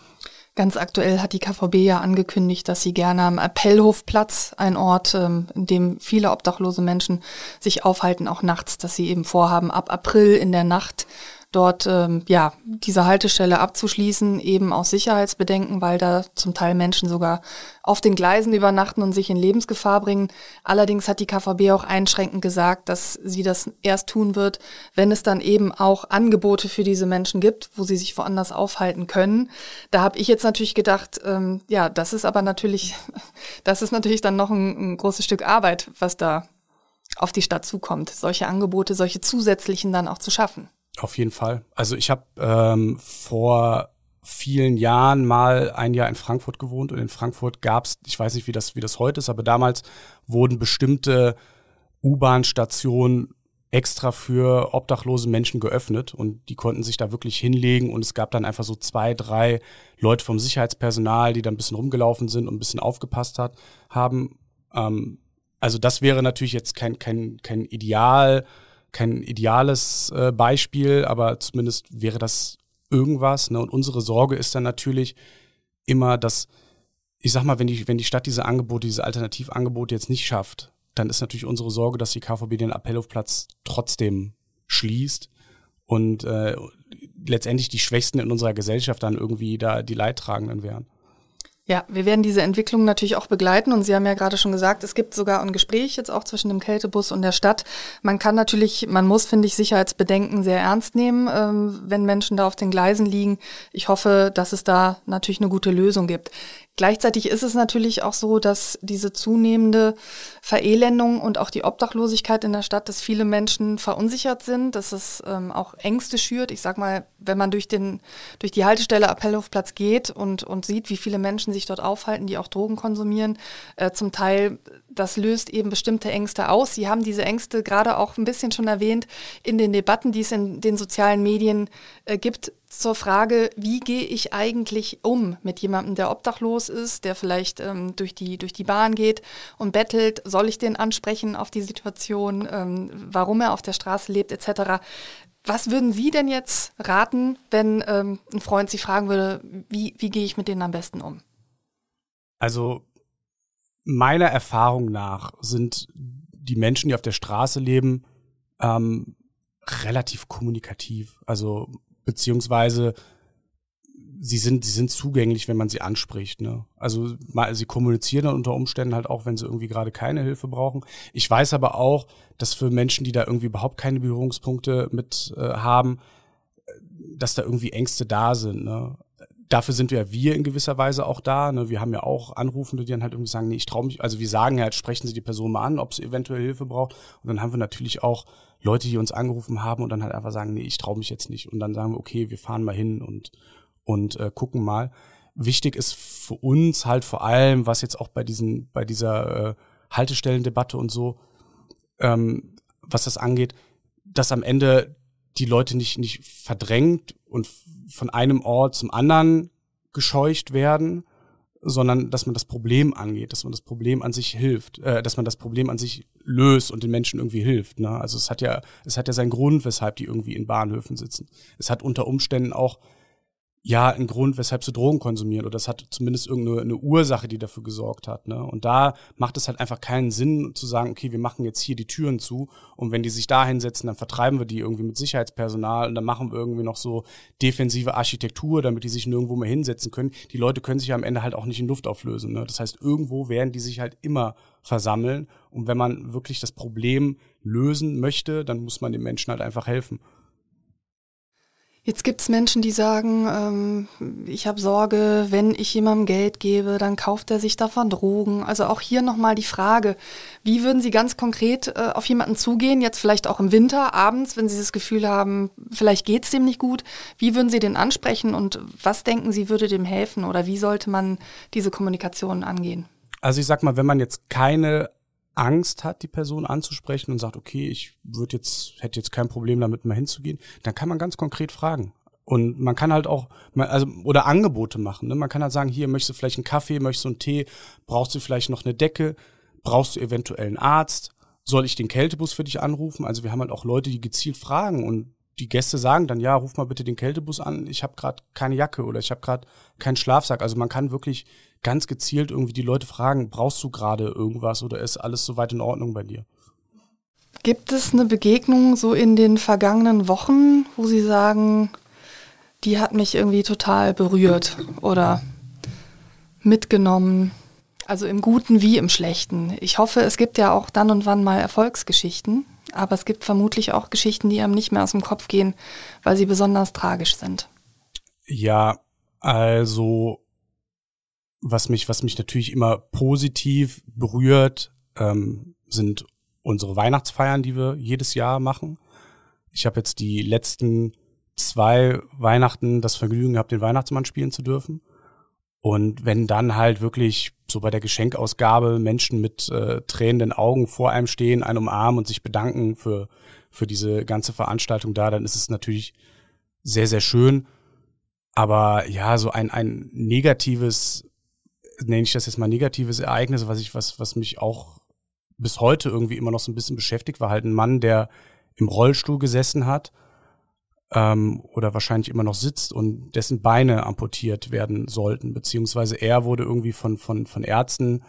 Ganz aktuell hat die KVB ja angekündigt, dass sie gerne am Appellhofplatz, ein Ort, in dem viele obdachlose Menschen sich aufhalten, auch nachts, dass sie eben vorhaben, ab April in der Nacht dort diese Haltestelle abzuschließen, eben aus Sicherheitsbedenken, weil da zum Teil Menschen sogar auf den Gleisen übernachten und sich in Lebensgefahr bringen. Allerdings hat die KVB auch einschränkend gesagt, dass sie das erst tun wird, wenn es dann eben auch Angebote für diese Menschen gibt, wo sie sich woanders aufhalten können. Da habe ich jetzt natürlich gedacht, das ist natürlich dann noch ein großes Stück Arbeit, was da auf die Stadt zukommt, solche Angebote, solche zusätzlichen dann auch zu schaffen. Auf jeden Fall. Also ich habe vor vielen Jahren mal ein Jahr in Frankfurt gewohnt und in Frankfurt gab es, ich weiß nicht, wie das heute ist, aber damals wurden bestimmte U-Bahn-Stationen extra für obdachlose Menschen geöffnet und die konnten sich da wirklich hinlegen und es gab dann einfach so 2, 3 Leute vom Sicherheitspersonal, die da ein bisschen rumgelaufen sind und ein bisschen aufgepasst haben. Also das wäre natürlich jetzt kein ideales Beispiel, aber zumindest wäre das irgendwas. Ne? Und unsere Sorge ist dann natürlich immer, dass, ich sag mal, wenn die Stadt diese Alternativangebote jetzt nicht schafft, dann ist natürlich unsere Sorge, dass die KVB den Appellhofplatz trotzdem schließt und letztendlich die Schwächsten in unserer Gesellschaft dann irgendwie da die Leidtragenden wären. Ja, wir werden diese Entwicklung natürlich auch begleiten und Sie haben ja gerade schon gesagt, es gibt sogar ein Gespräch jetzt auch zwischen dem Kältebus und der Stadt. Man muss, finde ich, Sicherheitsbedenken sehr ernst nehmen, wenn Menschen da auf den Gleisen liegen. Ich hoffe, dass es da natürlich eine gute Lösung gibt. Gleichzeitig ist es natürlich auch so, dass diese zunehmende Verelendung und auch die Obdachlosigkeit in der Stadt, dass viele Menschen verunsichert sind, dass es auch Ängste schürt. Ich sag mal, wenn man durch die Haltestelle Appellhofplatz geht und sieht, wie viele Menschen sich dort aufhalten, die auch Drogen konsumieren, zum Teil, das löst eben bestimmte Ängste aus. Sie haben diese Ängste gerade auch ein bisschen schon erwähnt in den Debatten, die es in den sozialen Medien gibt, zur Frage, wie gehe ich eigentlich um mit jemandem, der obdachlos ist, der vielleicht durch die Bahn geht und bettelt, soll ich den ansprechen auf die Situation, warum er auf der Straße lebt, etc. Was würden Sie denn jetzt raten, wenn ein Freund Sie fragen würde, wie gehe ich mit denen am besten um? Also meiner Erfahrung nach sind die Menschen, die auf der Straße leben, relativ kommunikativ. Also beziehungsweise sie sind zugänglich, wenn man sie anspricht. Ne? Also sie kommunizieren dann unter Umständen halt auch, wenn sie irgendwie gerade keine Hilfe brauchen. Ich weiß aber auch, dass für Menschen, die da irgendwie überhaupt keine Berührungspunkte mit haben, dass da irgendwie Ängste da sind. Ne? Dafür sind wir in gewisser Weise auch da. Ne? Wir haben ja auch Anrufende, die dann halt irgendwie sagen, nee, ich traue mich. Also wir sagen ja, sprechen Sie die Person mal an, ob sie eventuell Hilfe braucht. Und dann haben wir natürlich auch Leute, die uns angerufen haben und dann halt einfach sagen, nee, ich traue mich jetzt nicht. Und dann sagen wir, okay, wir fahren mal hin und gucken mal. Wichtig ist für uns halt vor allem, was jetzt auch bei dieser Haltestellendebatte und so, was das angeht, dass am Ende die Leute nicht verdrängt und von einem Ort zum anderen gescheucht werden, sondern dass man das Problem angeht, dass man das Problem an sich hilft, dass man das Problem an sich löst und den Menschen irgendwie hilft. Ne? Also es hat ja seinen Grund, weshalb die irgendwie in Bahnhöfen sitzen. Es hat unter Umständen auch einen Grund, weshalb sie Drogen konsumieren, oder es hat zumindest irgendeine Ursache, die dafür gesorgt hat. Ne? Und da macht es halt einfach keinen Sinn zu sagen, okay, wir machen jetzt hier die Türen zu und wenn die sich da hinsetzen, dann vertreiben wir die irgendwie mit Sicherheitspersonal und dann machen wir irgendwie noch so defensive Architektur, damit die sich nirgendwo mehr hinsetzen können. Die Leute können sich ja am Ende halt auch nicht in Luft auflösen. Ne? Das heißt, irgendwo werden die sich halt immer versammeln und wenn man wirklich das Problem lösen möchte, dann muss man den Menschen halt einfach helfen. Jetzt gibt es Menschen, die sagen, ich habe Sorge, wenn ich jemandem Geld gebe, dann kauft er sich davon Drogen. Also auch hier nochmal die Frage, wie würden Sie ganz konkret auf jemanden zugehen, jetzt vielleicht auch im Winter, abends, wenn Sie das Gefühl haben, vielleicht geht es dem nicht gut. Wie würden Sie den ansprechen und was denken Sie, würde dem helfen oder wie sollte man diese Kommunikation angehen? Also ich sag mal, wenn man jetzt keine Angst hat, die Person anzusprechen und sagt, okay, ich hätte jetzt kein Problem damit, mal hinzugehen, dann kann man ganz konkret fragen. Und man kann halt auch, oder Angebote machen. Ne? Man kann halt sagen, hier, möchtest du vielleicht einen Kaffee, möchtest du einen Tee, brauchst du vielleicht noch eine Decke, brauchst du eventuell einen Arzt, soll ich den Kältebus für dich anrufen? Also wir haben halt auch Leute, die gezielt fragen und die Gäste sagen dann, ja, ruf mal bitte den Kältebus an, ich habe gerade keine Jacke oder ich habe gerade keinen Schlafsack. Also man kann wirklich ganz gezielt irgendwie die Leute fragen, brauchst du gerade irgendwas oder ist alles soweit in Ordnung bei dir? Gibt es eine Begegnung so in den vergangenen Wochen, wo Sie sagen, die hat mich irgendwie total berührt oder mitgenommen? Also im Guten wie im Schlechten. Ich hoffe, es gibt ja auch dann und wann mal Erfolgsgeschichten, aber es gibt vermutlich auch Geschichten, die einem nicht mehr aus dem Kopf gehen, weil sie besonders tragisch sind. Ja, also was mich natürlich immer positiv berührt, sind unsere Weihnachtsfeiern, die wir jedes Jahr machen. Ich habe jetzt die letzten 2 Weihnachten das Vergnügen gehabt, den Weihnachtsmann spielen zu dürfen. Und wenn dann halt wirklich so bei der Geschenkausgabe Menschen mit tränenden Augen vor einem stehen, einen umarmen und sich bedanken für diese ganze Veranstaltung da, dann ist es natürlich sehr, sehr schön. Aber ja, so ein negatives, nenne ich das jetzt mal negatives Ereignis, was mich auch bis heute irgendwie immer noch so ein bisschen beschäftigt, war halt ein Mann, der im Rollstuhl gesessen hat, oder wahrscheinlich immer noch sitzt und dessen Beine amputiert werden sollten, beziehungsweise er wurde irgendwie von Ärzten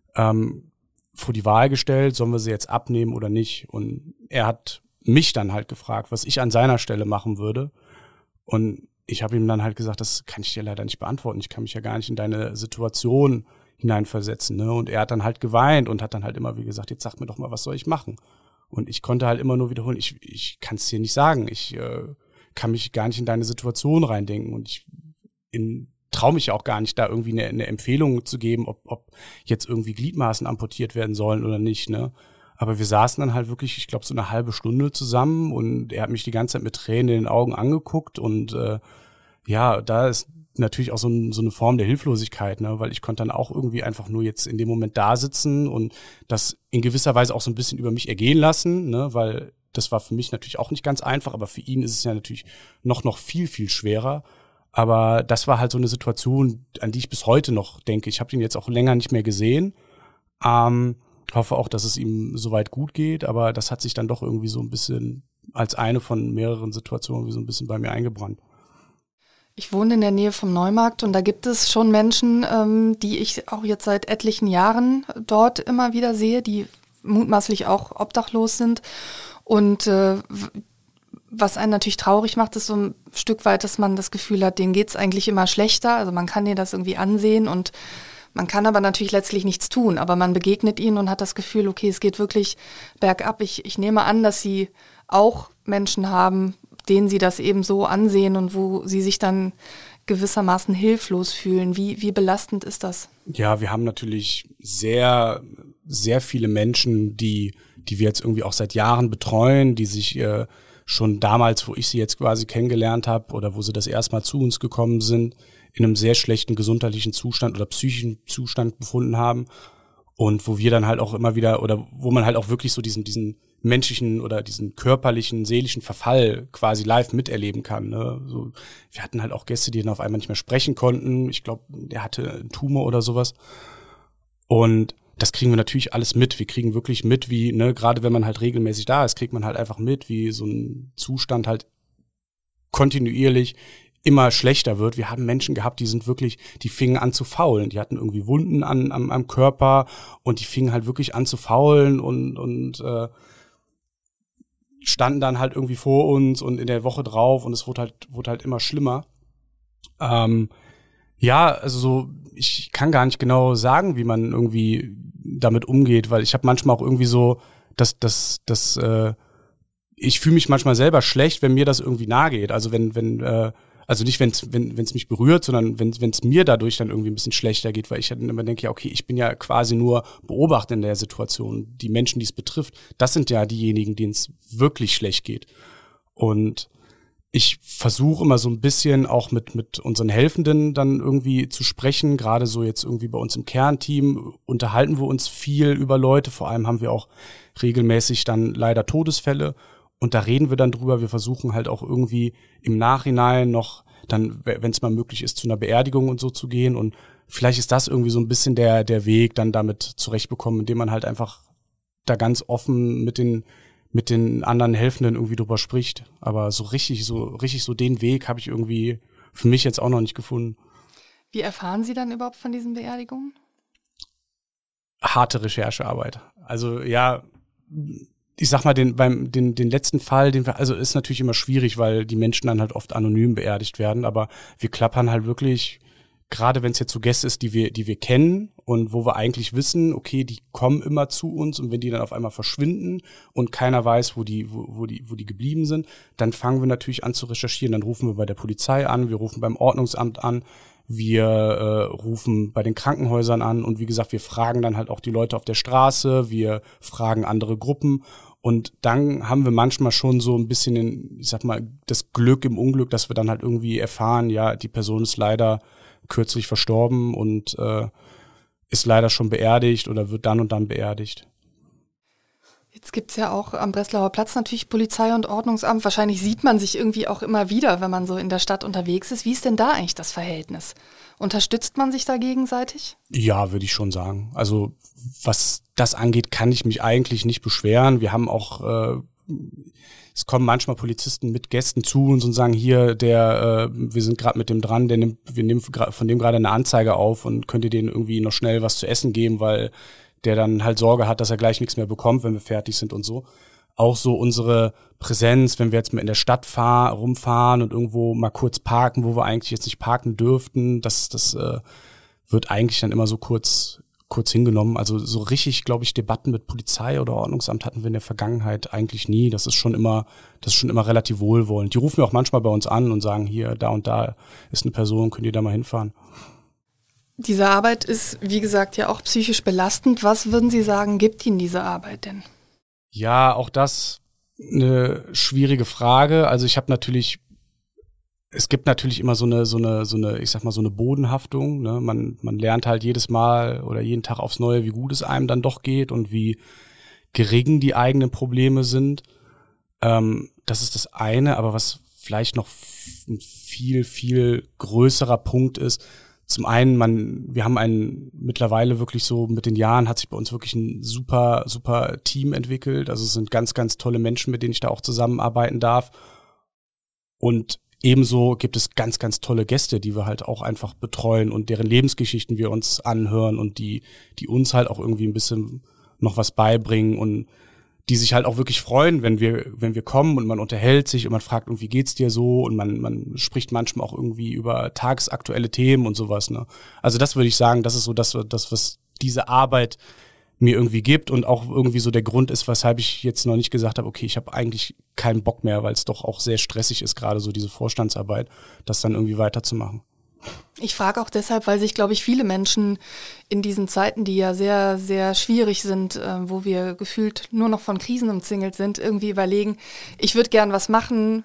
vor die Wahl gestellt, sollen wir sie jetzt abnehmen oder nicht, und er hat mich dann halt gefragt, was ich an seiner Stelle machen würde, und ich habe ihm dann halt gesagt, das kann ich dir leider nicht beantworten, ich kann mich ja gar nicht in deine Situation hineinversetzen, ne? Und er hat dann halt geweint und hat dann halt immer wie gesagt, jetzt sag mir doch mal, was soll ich machen? Und ich konnte halt immer nur wiederholen, ich kann es dir nicht sagen, ich kann mich gar nicht in deine Situation reindenken und ich traue mich auch gar nicht, da irgendwie eine Empfehlung zu geben, ob jetzt irgendwie Gliedmaßen amputiert werden sollen oder nicht, ne? Aber wir saßen dann halt wirklich, ich glaube, so eine halbe Stunde zusammen und er hat mich die ganze Zeit mit Tränen in den Augen angeguckt und ja, da ist natürlich auch so eine Form der Hilflosigkeit, ne? Weil ich konnte dann auch irgendwie einfach nur jetzt in dem Moment da sitzen und das in gewisser Weise auch so ein bisschen über mich ergehen lassen, ne? Weil das war für mich natürlich auch nicht ganz einfach, aber für ihn ist es ja natürlich noch viel, viel schwerer. Aber das war halt so eine Situation, an die ich bis heute noch denke. Ich habe ihn jetzt auch länger nicht mehr gesehen. Hoffe auch, dass es ihm soweit gut geht, aber das hat sich dann doch irgendwie so ein bisschen als eine von mehreren Situationen wie so ein bisschen bei mir eingebrannt. Ich wohne in der Nähe vom Neumarkt und da gibt es schon Menschen, die ich auch jetzt seit etlichen Jahren dort immer wieder sehe, die mutmaßlich auch obdachlos sind. Und was einen natürlich traurig macht, ist so ein Stück weit, dass man das Gefühl hat, denen geht's eigentlich immer schlechter. Also man kann denen das irgendwie ansehen und man kann aber natürlich letztlich nichts tun. Aber man begegnet ihnen und hat das Gefühl, okay, es geht wirklich bergab. Ich nehme an, dass sie auch Menschen haben, denen sie das eben so ansehen und wo sie sich dann gewissermaßen hilflos fühlen. Wie belastend ist das? Ja, wir haben natürlich sehr, sehr viele Menschen, die wir jetzt irgendwie auch seit Jahren betreuen, die sich schon damals, wo ich sie jetzt quasi kennengelernt habe oder wo sie das erste Mal zu uns gekommen sind, in einem sehr schlechten gesundheitlichen Zustand oder psychischen Zustand befunden haben und wo wir dann halt auch immer wieder oder wo man halt auch wirklich so diesen menschlichen oder diesen körperlichen, seelischen Verfall quasi live miterleben kann, ne? So, wir hatten halt auch Gäste, die dann auf einmal nicht mehr sprechen konnten. Ich glaube, der hatte einen Tumor oder sowas. Und das kriegen wir natürlich alles mit. Wir kriegen wirklich mit, wie, ne, gerade wenn man halt regelmäßig da ist, kriegt man halt einfach mit, wie so ein Zustand halt kontinuierlich immer schlechter wird. Wir haben Menschen gehabt, die fingen an zu faulen. Die hatten irgendwie Wunden am Körper und die fingen halt wirklich an zu faulen und standen dann halt irgendwie vor uns und in der Woche drauf und es wurde halt immer schlimmer. Ja, also so, ich kann gar nicht genau sagen, wie man irgendwie damit umgeht, weil ich habe manchmal auch irgendwie so, ich fühle mich manchmal selber schlecht, wenn mir das irgendwie nahe geht. Also also nicht, wenn es mich berührt, sondern wenn es mir dadurch dann irgendwie ein bisschen schlechter geht, weil ich dann immer denke, ja, okay, ich bin ja quasi nur Beobachter in der Situation. Die Menschen, die es betrifft, das sind ja diejenigen, denen es wirklich schlecht geht. Und ich versuche immer so ein bisschen auch mit unseren Helfenden dann irgendwie zu sprechen. Gerade so jetzt irgendwie bei uns im Kernteam unterhalten wir uns viel über Leute. Vor allem haben wir auch regelmäßig dann leider Todesfälle. Und da reden wir dann drüber. Wir versuchen halt auch irgendwie im Nachhinein noch dann, wenn es mal möglich ist, zu einer Beerdigung und so zu gehen. Und vielleicht ist das irgendwie so ein bisschen der Weg, dann damit zurechtbekommen, indem man halt einfach da ganz offen mit den mit den anderen Helfenden irgendwie drüber spricht. Aber so richtig den Weg habe ich irgendwie für mich jetzt auch noch nicht gefunden. Wie erfahren Sie dann überhaupt von diesen Beerdigungen? Harte Recherchearbeit. Also ja, ich sag mal, den letzten Fall, also ist natürlich immer schwierig, weil die Menschen dann halt oft anonym beerdigt werden, aber wir klappern halt wirklich, gerade wenn es jetzt so Gäste ist, die wir kennen und wo wir eigentlich wissen, okay, die kommen immer zu uns, und wenn die dann auf einmal verschwinden und keiner weiß, wo die geblieben sind, dann fangen wir natürlich an zu recherchieren. Dann rufen wir bei der Polizei an, wir rufen beim Ordnungsamt an, wir rufen bei den Krankenhäusern an, und wie gesagt, wir fragen dann halt auch die Leute auf der Straße, wir fragen andere Gruppen, und dann haben wir manchmal schon so ein bisschen, ich sag mal, das Glück im Unglück, dass wir dann halt irgendwie erfahren, ja, die Person ist leider kürzlich verstorben und ist leider schon beerdigt oder wird dann und dann beerdigt. Jetzt gibt's ja auch am Breslauer Platz natürlich Polizei und Ordnungsamt. Wahrscheinlich sieht man sich irgendwie auch immer wieder, wenn man so in der Stadt unterwegs ist. Wie ist denn da eigentlich das Verhältnis? Unterstützt man sich da gegenseitig? Ja, würde ich schon sagen. Also was das angeht, kann ich mich eigentlich nicht beschweren. Wir haben auch, es kommen manchmal Polizisten mit Gästen zu uns und sagen, hier, wir sind gerade mit dem dran, wir nehmen von dem gerade eine Anzeige auf, und könnt ihr denen irgendwie noch schnell was zu essen geben, weil der dann halt Sorge hat, dass er gleich nichts mehr bekommt, wenn wir fertig sind und so. Auch so unsere Präsenz, wenn wir jetzt mal in der Stadt rumfahren und irgendwo mal kurz parken, wo wir eigentlich jetzt nicht parken dürften, das wird eigentlich dann immer so kurz hingenommen. Also so richtig, glaube ich, Debatten mit Polizei oder Ordnungsamt hatten wir in der Vergangenheit eigentlich nie. Das ist schon immer relativ wohlwollend. Die rufen ja auch manchmal bei uns an und sagen, hier, da und da ist eine Person, könnt ihr da mal hinfahren. Diese Arbeit ist, wie gesagt, ja auch psychisch belastend. Was würden Sie sagen, gibt Ihnen diese Arbeit denn? Ja, auch das eine schwierige Frage. Also es gibt natürlich immer so eine, ich sag mal, so eine Bodenhaftung, ne? Man lernt halt jedes Mal oder jeden Tag aufs Neue, wie gut es einem dann doch geht und wie gering die eigenen Probleme sind. Das ist das eine, aber was vielleicht noch ein viel, viel größerer Punkt ist, zum einen, wir haben mittlerweile wirklich so, mit den Jahren hat sich bei uns wirklich ein super, super Team entwickelt. Also es sind ganz, ganz tolle Menschen, mit denen ich da auch zusammenarbeiten darf. Und ebenso gibt es ganz, ganz tolle Gäste, die wir halt auch einfach betreuen und deren Lebensgeschichten wir uns anhören und die uns halt auch irgendwie ein bisschen noch was beibringen und die sich halt auch wirklich freuen, wenn wir kommen und man unterhält sich und man fragt, wie geht's dir so, und man spricht manchmal auch irgendwie über tagesaktuelle Themen und sowas, ne? Also das würde ich sagen, das ist so das, was diese Arbeit mir irgendwie gibt und auch irgendwie so der Grund ist, weshalb ich jetzt noch nicht gesagt habe, okay, ich habe eigentlich keinen Bock mehr, weil es doch auch sehr stressig ist, gerade so diese Vorstandsarbeit, das dann irgendwie weiterzumachen. Ich frage auch deshalb, weil sich, glaube ich, viele Menschen in diesen Zeiten, die ja sehr, sehr schwierig sind, wo wir gefühlt nur noch von Krisen umzingelt sind, irgendwie überlegen, ich würde gern was machen,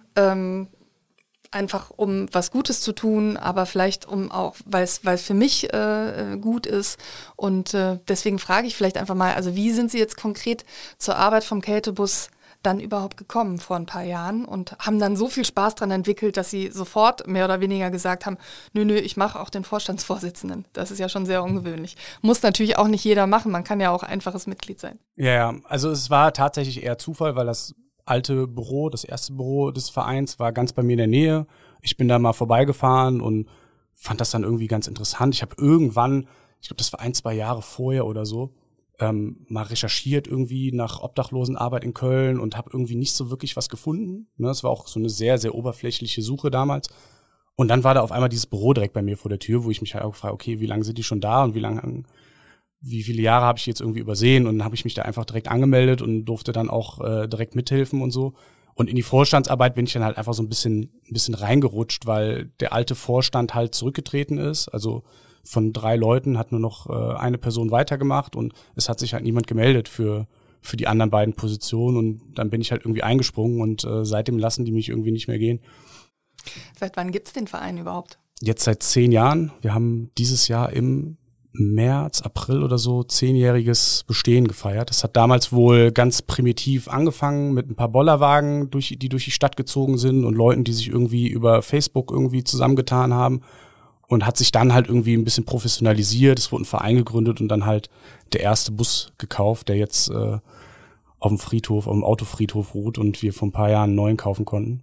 einfach um was Gutes zu tun, aber vielleicht um auch, weil es für mich gut ist. Und deswegen frage ich vielleicht einfach mal, also wie sind Sie jetzt konkret zur Arbeit vom Kältebus dann überhaupt gekommen vor ein paar Jahren und haben dann so viel Spaß dran entwickelt, dass Sie sofort mehr oder weniger gesagt haben, nö, ich mache auch den Vorstandsvorsitzenden. Das ist ja schon sehr ungewöhnlich. Muss natürlich auch nicht jeder machen, man kann ja auch einfaches Mitglied sein. Ja, also es war tatsächlich eher Zufall, weil das alte Büro, das erste Büro des Vereins war ganz bei mir in der Nähe. Ich bin da mal vorbeigefahren und fand das dann irgendwie ganz interessant. Ich habe irgendwann, ich glaube, das war 1-2 Jahre vorher oder so, mal recherchiert irgendwie nach Obdachlosenarbeit in Köln und habe irgendwie nicht so wirklich was gefunden. Ne, das war auch so eine sehr, sehr oberflächliche Suche damals. Und dann war da auf einmal dieses Büro direkt bei mir vor der Tür, wo ich mich halt auch gefragt, okay, wie lange sind die schon da und wie viele Jahre habe ich jetzt irgendwie übersehen? Und dann habe ich mich da einfach direkt angemeldet und durfte dann auch direkt mithelfen und so. Und in die Vorstandsarbeit bin ich dann halt einfach so ein bisschen reingerutscht, weil der alte Vorstand halt zurückgetreten ist. Also von 3 Leuten hat nur noch eine Person weitergemacht und es hat sich halt niemand gemeldet für die anderen beiden Positionen. Und dann bin ich halt irgendwie eingesprungen und seitdem lassen die mich irgendwie nicht mehr gehen. Seit wann gibt's den Verein überhaupt? Jetzt seit 10 Jahren. Wir haben dieses Jahr im März, April oder so 10-jähriges Bestehen gefeiert. Das hat damals wohl ganz primitiv angefangen mit ein paar Bollerwagen, die durch die Stadt gezogen sind und Leuten, die sich irgendwie über Facebook irgendwie zusammengetan haben, und hat sich dann halt irgendwie ein bisschen professionalisiert. Es wurde ein Verein gegründet und dann halt der erste Bus gekauft, der jetzt auf dem Friedhof, auf dem Autofriedhof ruht und wir vor ein paar Jahren einen neuen kaufen konnten.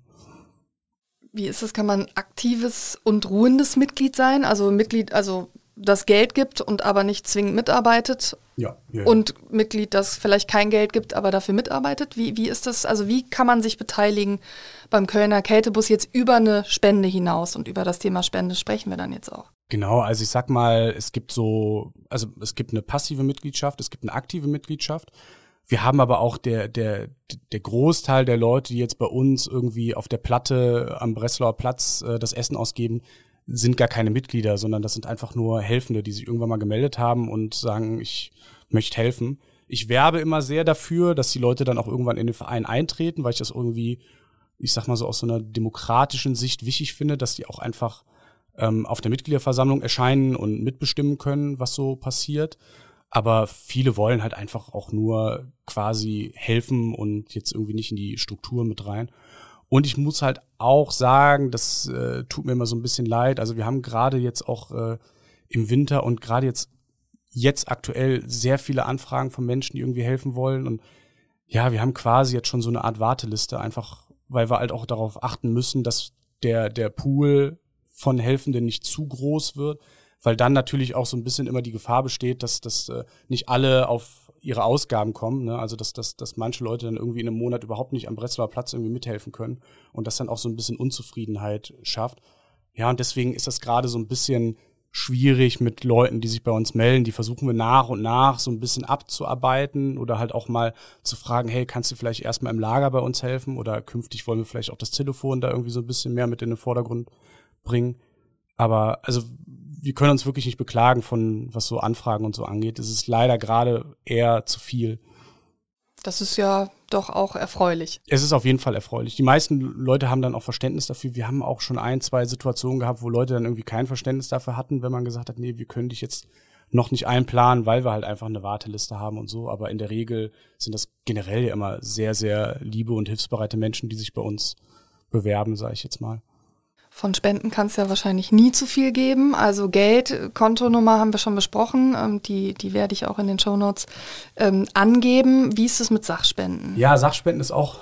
Wie ist es? Kann man aktives und ruhendes Mitglied sein? Also Mitglied, also das Geld gibt und aber nicht zwingend mitarbeitet? Ja. Und Mitglied, das vielleicht kein Geld gibt, aber dafür mitarbeitet? Wie ist das? Also wie kann man sich beteiligen beim Kölner Kältebus jetzt über eine Spende hinaus? Und über das Thema Spende sprechen wir dann jetzt auch. Genau, also ich sag mal, es gibt eine passive Mitgliedschaft, es gibt eine aktive Mitgliedschaft. Wir haben aber auch der Großteil der Leute, die jetzt bei uns irgendwie auf der Platte am Breslauer Platz das Essen ausgeben, sind gar keine Mitglieder, sondern das sind einfach nur Helfende, die sich irgendwann mal gemeldet haben und sagen, ich möchte helfen. Ich werbe immer sehr dafür, dass die Leute dann auch irgendwann in den Verein eintreten, weil ich das irgendwie, ich sag mal so aus so einer demokratischen Sicht wichtig finde, dass die auch einfach auf der Mitgliederversammlung erscheinen und mitbestimmen können, was so passiert. Aber viele wollen halt einfach auch nur quasi helfen und jetzt irgendwie nicht in die Struktur mit rein. Und ich muss halt auch sagen, das tut mir immer so ein bisschen leid. Also wir haben gerade jetzt auch im Winter und gerade jetzt aktuell sehr viele Anfragen von Menschen, die irgendwie helfen wollen. Und ja, wir haben quasi jetzt schon so eine Art Warteliste, einfach weil wir halt auch darauf achten müssen, dass der Pool von Helfenden nicht zu groß wird, weil dann natürlich auch so ein bisschen immer die Gefahr besteht, dass nicht alle auf ihre Ausgaben kommen, ne? Also dass manche Leute dann irgendwie in einem Monat überhaupt nicht am Breslauer Platz irgendwie mithelfen können und das dann auch so ein bisschen Unzufriedenheit schafft. Ja, und deswegen ist das gerade so ein bisschen schwierig mit Leuten, die sich bei uns melden. Die versuchen wir nach und nach so ein bisschen abzuarbeiten oder halt auch mal zu fragen, hey, kannst du vielleicht erstmal im Lager bei uns helfen oder künftig wollen wir vielleicht auch das Telefon da irgendwie so ein bisschen mehr mit in den Vordergrund bringen. Aber also wir können uns wirklich nicht beklagen von was so Anfragen und so angeht. Es ist leider gerade eher zu viel. Das ist ja doch auch erfreulich. Es ist auf jeden Fall erfreulich. Die meisten Leute haben dann auch Verständnis dafür. Wir haben auch schon 1-2 Situationen gehabt, wo Leute dann irgendwie kein Verständnis dafür hatten, wenn man gesagt hat, nee, wir können dich jetzt noch nicht einplanen, weil wir halt einfach eine Warteliste haben und so. Aber in der Regel sind das generell ja immer sehr, sehr liebe und hilfsbereite Menschen, die sich bei uns bewerben, sage ich jetzt mal. Von Spenden kann es ja wahrscheinlich nie zu viel geben. Also Geld, Kontonummer haben wir schon besprochen. Die werde ich auch in den Shownotes angeben. Wie ist es mit Sachspenden? Ja, Sachspenden ist auch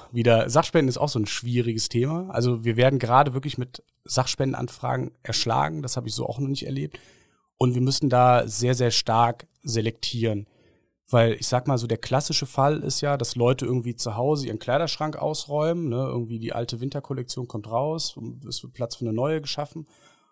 so ein schwieriges Thema. Also wir werden gerade wirklich mit Sachspendenanfragen erschlagen. Das habe ich so auch noch nicht erlebt. Und wir müssen da sehr, sehr stark selektieren. Weil ich sag mal so, der klassische Fall ist ja, dass Leute irgendwie zu Hause ihren Kleiderschrank ausräumen, ne? Irgendwie die alte Winterkollektion kommt raus, es wird Platz für eine neue geschaffen.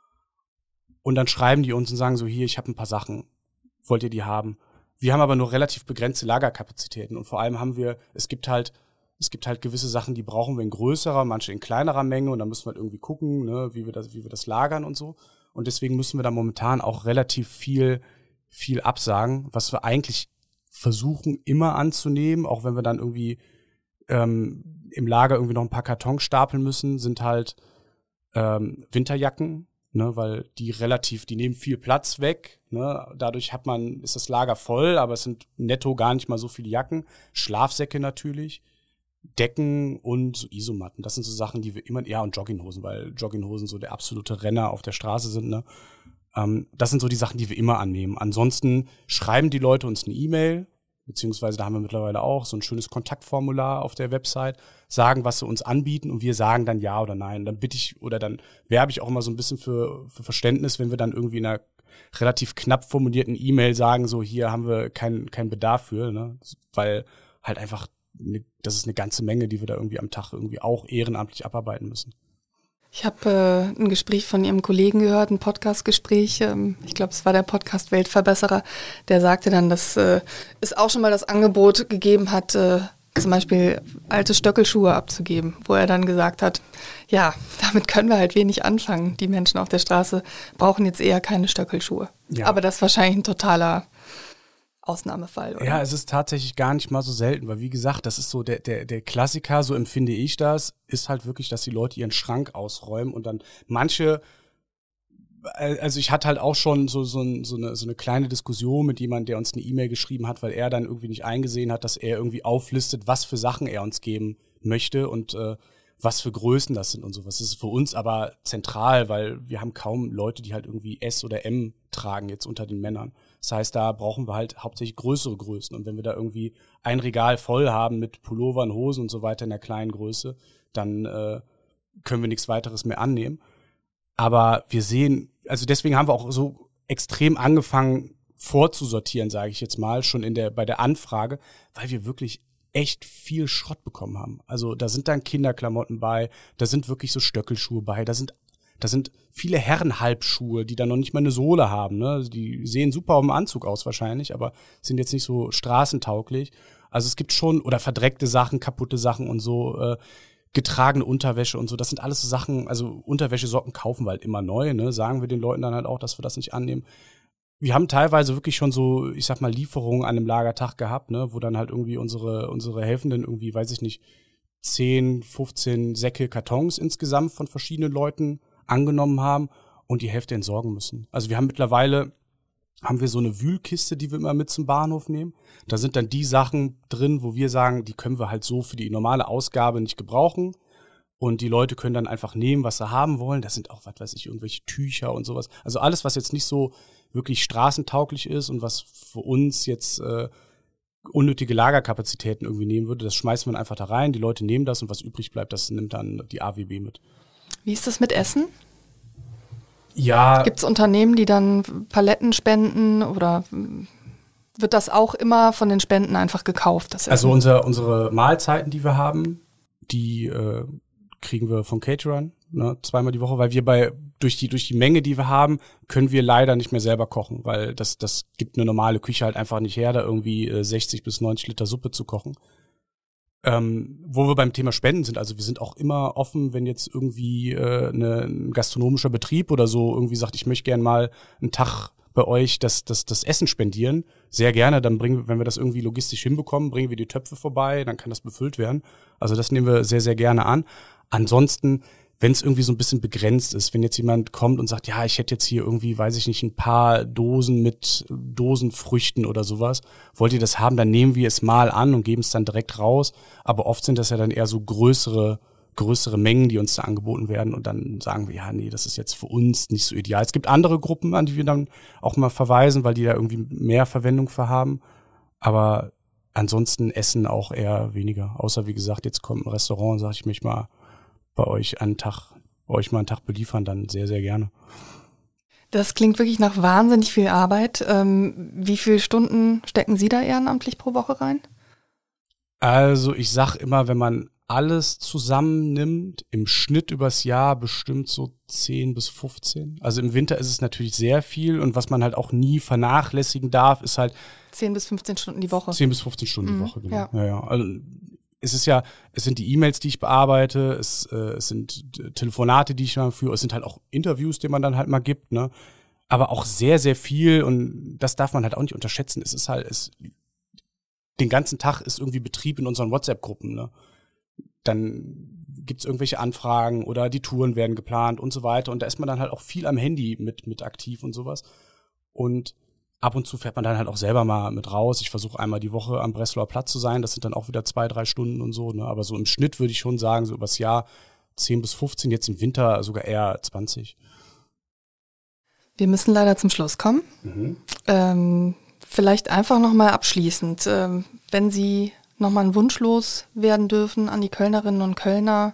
Und dann schreiben die uns und sagen so, hier, ich habe ein paar Sachen, wollt ihr die haben? Wir haben aber nur relativ begrenzte Lagerkapazitäten und vor allem es gibt halt gewisse Sachen, die brauchen wir in größerer, manche in kleinerer Menge und dann müssen wir halt irgendwie gucken, ne, wie wir das lagern und so. Und deswegen müssen wir da momentan auch relativ viel absagen, was wir eigentlich versuchen immer anzunehmen, auch wenn wir dann irgendwie im Lager irgendwie noch ein paar Kartons stapeln müssen, sind halt Winterjacken, ne, weil die nehmen viel Platz weg, ne, dadurch ist das Lager voll, aber es sind netto gar nicht mal so viele Jacken, Schlafsäcke natürlich, Decken und so Isomatten, das sind so Sachen, die wir immer, ja, und Jogginghosen, weil Jogginghosen so der absolute Renner auf der Straße sind, ne. Das sind so die Sachen, die wir immer annehmen. Ansonsten schreiben die Leute uns eine E-Mail, beziehungsweise da haben wir mittlerweile auch so ein schönes Kontaktformular auf der Website, sagen, was sie uns anbieten und wir sagen dann ja oder nein. Dann dann werbe ich auch immer so ein bisschen für Verständnis, wenn wir dann irgendwie in einer relativ knapp formulierten E-Mail sagen, so hier haben wir keinen Bedarf für, ne? Weil halt einfach, das ist eine ganze Menge, die wir da irgendwie am Tag irgendwie auch ehrenamtlich abarbeiten müssen. Ich habe ein Gespräch von Ihrem Kollegen gehört, ein Podcast-Gespräch. Ich glaube, es war der Podcast Weltverbesserer. Der sagte dann, dass es auch schon mal das Angebot gegeben hat, zum Beispiel alte Stöckelschuhe abzugeben, wo er dann gesagt hat, ja, damit können wir halt wenig anfangen. Die Menschen auf der Straße brauchen jetzt eher keine Stöckelschuhe. Ja. Aber das ist wahrscheinlich ein totaler Ausnahmefall, oder? Ja, es ist tatsächlich gar nicht mal so selten, weil wie gesagt, das ist so der Klassiker, so empfinde ich das, ist halt wirklich, dass die Leute ihren Schrank ausräumen und dann manche, also ich hatte halt auch schon so eine kleine Diskussion mit jemandem, der uns eine E-Mail geschrieben hat, weil er dann irgendwie nicht eingesehen hat, dass er irgendwie auflistet, was für Sachen er uns geben möchte und was für Größen das sind und sowas. Das ist für uns aber zentral, weil wir haben kaum Leute, die halt irgendwie S oder M tragen jetzt unter den Männern. Das heißt, da brauchen wir halt hauptsächlich größere Größen. Und wenn wir da irgendwie ein Regal voll haben mit Pullovern, Hosen und so weiter in der kleinen Größe, dann können wir nichts weiteres mehr annehmen. Aber wir sehen, also deswegen haben wir auch so extrem angefangen vorzusortieren, sage ich jetzt mal, schon bei der Anfrage, weil wir wirklich echt viel Schrott bekommen haben. Also da sind dann Kinderklamotten bei, da sind wirklich so Stöckelschuhe bei, da sind viele Herrenhalbschuhe, die dann noch nicht mal eine Sohle haben. Ne? Die sehen super auf dem Anzug aus wahrscheinlich, aber sind jetzt nicht so straßentauglich. Also es gibt schon, oder verdreckte Sachen, kaputte Sachen und so, getragene Unterwäsche und so. Das sind alles so Sachen, also Unterwäschesocken kaufen wir halt immer neu, ne? Sagen wir den Leuten dann halt auch, dass wir das nicht annehmen. Wir haben teilweise wirklich schon so, ich sag mal, Lieferungen an einem Lagertag gehabt, ne? Wo dann halt irgendwie unsere Helfenden irgendwie, weiß ich nicht, 10, 15 Säcke Kartons insgesamt von verschiedenen Leuten angenommen haben und die Hälfte entsorgen müssen. Also wir haben mittlerweile so eine Wühlkiste, die wir immer mit zum Bahnhof nehmen. Da sind dann die Sachen drin, wo wir sagen, die können wir halt so für die normale Ausgabe nicht gebrauchen. Und die Leute können dann einfach nehmen, was sie haben wollen. Das sind auch, was weiß ich, irgendwelche Tücher und sowas. Also alles, was jetzt nicht so wirklich straßentauglich ist und was für uns jetzt unnötige Lagerkapazitäten irgendwie nehmen würde, das schmeißen wir einfach da rein. Die Leute nehmen das und was übrig bleibt, das nimmt dann die AWB mit. Wie ist das mit Essen? Ja. Gibt es Unternehmen, die dann Paletten spenden oder wird das auch immer von den Spenden einfach gekauft? Das also unsere Mahlzeiten, die wir haben, die kriegen wir von Caterern, ne, 2-mal die Woche, weil wir durch die Menge, die wir haben, können wir leider nicht mehr selber kochen, weil das gibt eine normale Küche halt einfach nicht her, da irgendwie 60 bis 90 Liter Suppe zu kochen. Wo wir beim Thema Spenden sind, also wir sind auch immer offen, wenn jetzt irgendwie ein gastronomischer Betrieb oder so irgendwie sagt, ich möchte gern mal einen Tag bei euch das Essen spendieren, sehr gerne, dann wenn wir das irgendwie logistisch hinbekommen, bringen wir die Töpfe vorbei, dann kann das befüllt werden. Also das nehmen wir sehr, sehr gerne an. Ansonsten, wenn es irgendwie so ein bisschen begrenzt ist, wenn jetzt jemand kommt und sagt, ja, ich hätte jetzt hier irgendwie, weiß ich nicht, ein paar Dosen mit Dosenfrüchten oder sowas, wollt ihr das haben, dann nehmen wir es mal an und geben es dann direkt raus. Aber oft sind das ja dann eher so größere Mengen, die uns da angeboten werden und dann sagen wir, ja, nee, das ist jetzt für uns nicht so ideal. Es gibt andere Gruppen, an die wir dann auch mal verweisen, weil die da irgendwie mehr Verwendung für haben. Aber ansonsten Essen auch eher weniger. Außer, wie gesagt, jetzt kommt ein Restaurant und sagt, ich möchte mal bei euch mal einen Tag beliefern, dann sehr, sehr gerne. Das klingt wirklich nach wahnsinnig viel Arbeit. Wie viele Stunden stecken Sie da ehrenamtlich pro Woche rein? Also ich sag immer, wenn man alles zusammennimmt, im Schnitt übers Jahr bestimmt so 10 bis 15. Also im Winter ist es natürlich sehr viel und was man halt auch nie vernachlässigen darf, ist halt 10 bis 15 Stunden die Woche. 10 bis 15 Stunden die Woche, genau. Ja. Ja. Also es sind die E-Mails, die ich bearbeite, es sind Telefonate, die ich mal führe, es sind halt auch Interviews, die man dann halt mal gibt, ne? Aber auch sehr, sehr viel und das darf man halt auch nicht unterschätzen. Es ist halt, den ganzen Tag ist irgendwie Betrieb in unseren WhatsApp-Gruppen, ne? Dann gibt's irgendwelche Anfragen oder die Touren werden geplant und so weiter. Und da ist man dann halt auch viel am Handy mit aktiv und sowas. Und ab und zu fährt man dann halt auch selber mal mit raus. Ich versuche einmal die Woche am Breslauer Platz zu sein. Das sind dann auch wieder 2-3 Stunden und so. Ne? Aber so im Schnitt würde ich schon sagen, so übers Jahr 10 bis 15, jetzt im Winter sogar eher 20. Wir müssen leider zum Schluss kommen. Vielleicht einfach nochmal abschließend, wenn Sie nochmal einen Wunsch loswerden dürfen an die Kölnerinnen und Kölner.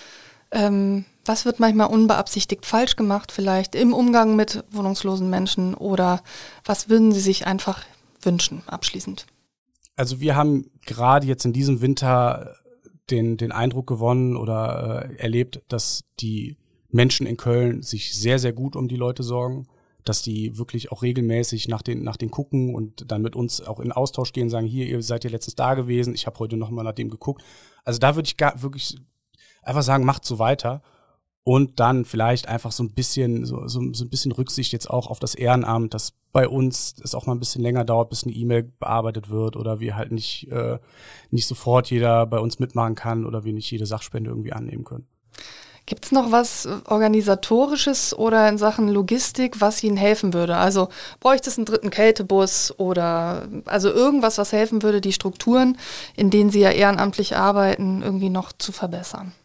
Was wird manchmal unbeabsichtigt falsch gemacht vielleicht im Umgang mit wohnungslosen Menschen oder was würden Sie sich einfach wünschen, abschließend? Also wir haben gerade jetzt in diesem Winter den Eindruck gewonnen oder erlebt, dass die Menschen in Köln sich sehr, sehr gut um die Leute sorgen, dass die wirklich auch regelmäßig nach den gucken und dann mit uns auch in Austausch gehen, sagen, hier, ihr seid ja letztens da gewesen, ich habe heute noch mal nach dem geguckt. Also da würde ich wirklich einfach sagen, macht so weiter und dann vielleicht einfach so ein bisschen Rücksicht jetzt auch auf das Ehrenamt, dass bei uns es auch mal ein bisschen länger dauert, bis eine E-Mail bearbeitet wird oder wir halt nicht sofort jeder bei uns mitmachen kann oder wir nicht jede Sachspende irgendwie annehmen können. Gibt es noch was Organisatorisches oder in Sachen Logistik, was Ihnen helfen würde? Also bräuchte es einen dritten Kältebus oder also irgendwas, was helfen würde, die Strukturen, in denen Sie ja ehrenamtlich arbeiten, irgendwie noch zu verbessern?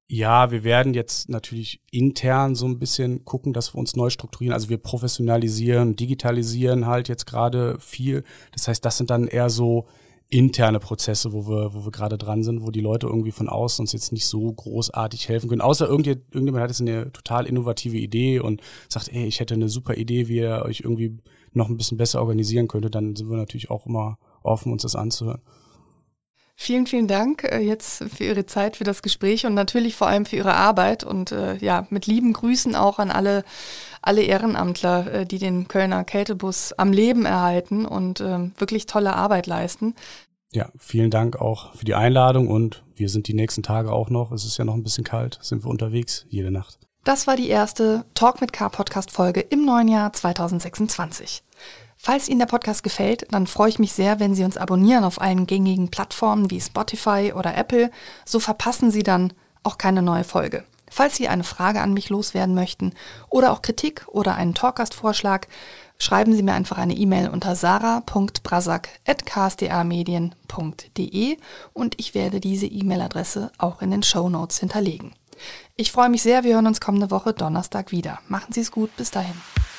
Ja, wir werden jetzt natürlich intern so ein bisschen gucken, dass wir uns neu strukturieren. Also wir professionalisieren, digitalisieren halt jetzt gerade viel. Das heißt, das sind dann eher so interne Prozesse, wo wir gerade dran sind, wo die Leute irgendwie von außen uns jetzt nicht so großartig helfen können. Außer irgendjemand hat jetzt eine total innovative Idee und sagt, ey, ich hätte eine super Idee, wie ihr euch irgendwie noch ein bisschen besser organisieren könntet. Dann sind wir natürlich auch immer offen, uns das anzuhören. Vielen, vielen Dank jetzt für Ihre Zeit, für das Gespräch und natürlich vor allem für Ihre Arbeit und mit lieben Grüßen auch an alle Ehrenamtler, die den Kölner Kältebus am Leben erhalten und wirklich tolle Arbeit leisten. Ja, vielen Dank auch für die Einladung und wir sind die nächsten Tage auch noch, es ist ja noch ein bisschen kalt, sind wir unterwegs jede Nacht. Das war die erste Talk mit K Podcast-Folge im neuen Jahr 2026. Falls Ihnen der Podcast gefällt, dann freue ich mich sehr, wenn Sie uns abonnieren auf allen gängigen Plattformen wie Spotify oder Apple. So verpassen Sie dann auch keine neue Folge. Falls Sie eine Frage an mich loswerden möchten oder auch Kritik oder einen Talkgast-Vorschlag, schreiben Sie mir einfach eine E-Mail unter sarah.brasak@ksda-medien.de und ich werde diese E-Mail-Adresse auch in den Shownotes hinterlegen. Ich freue mich sehr, wir hören uns kommende Woche Donnerstag wieder. Machen Sie es gut, bis dahin.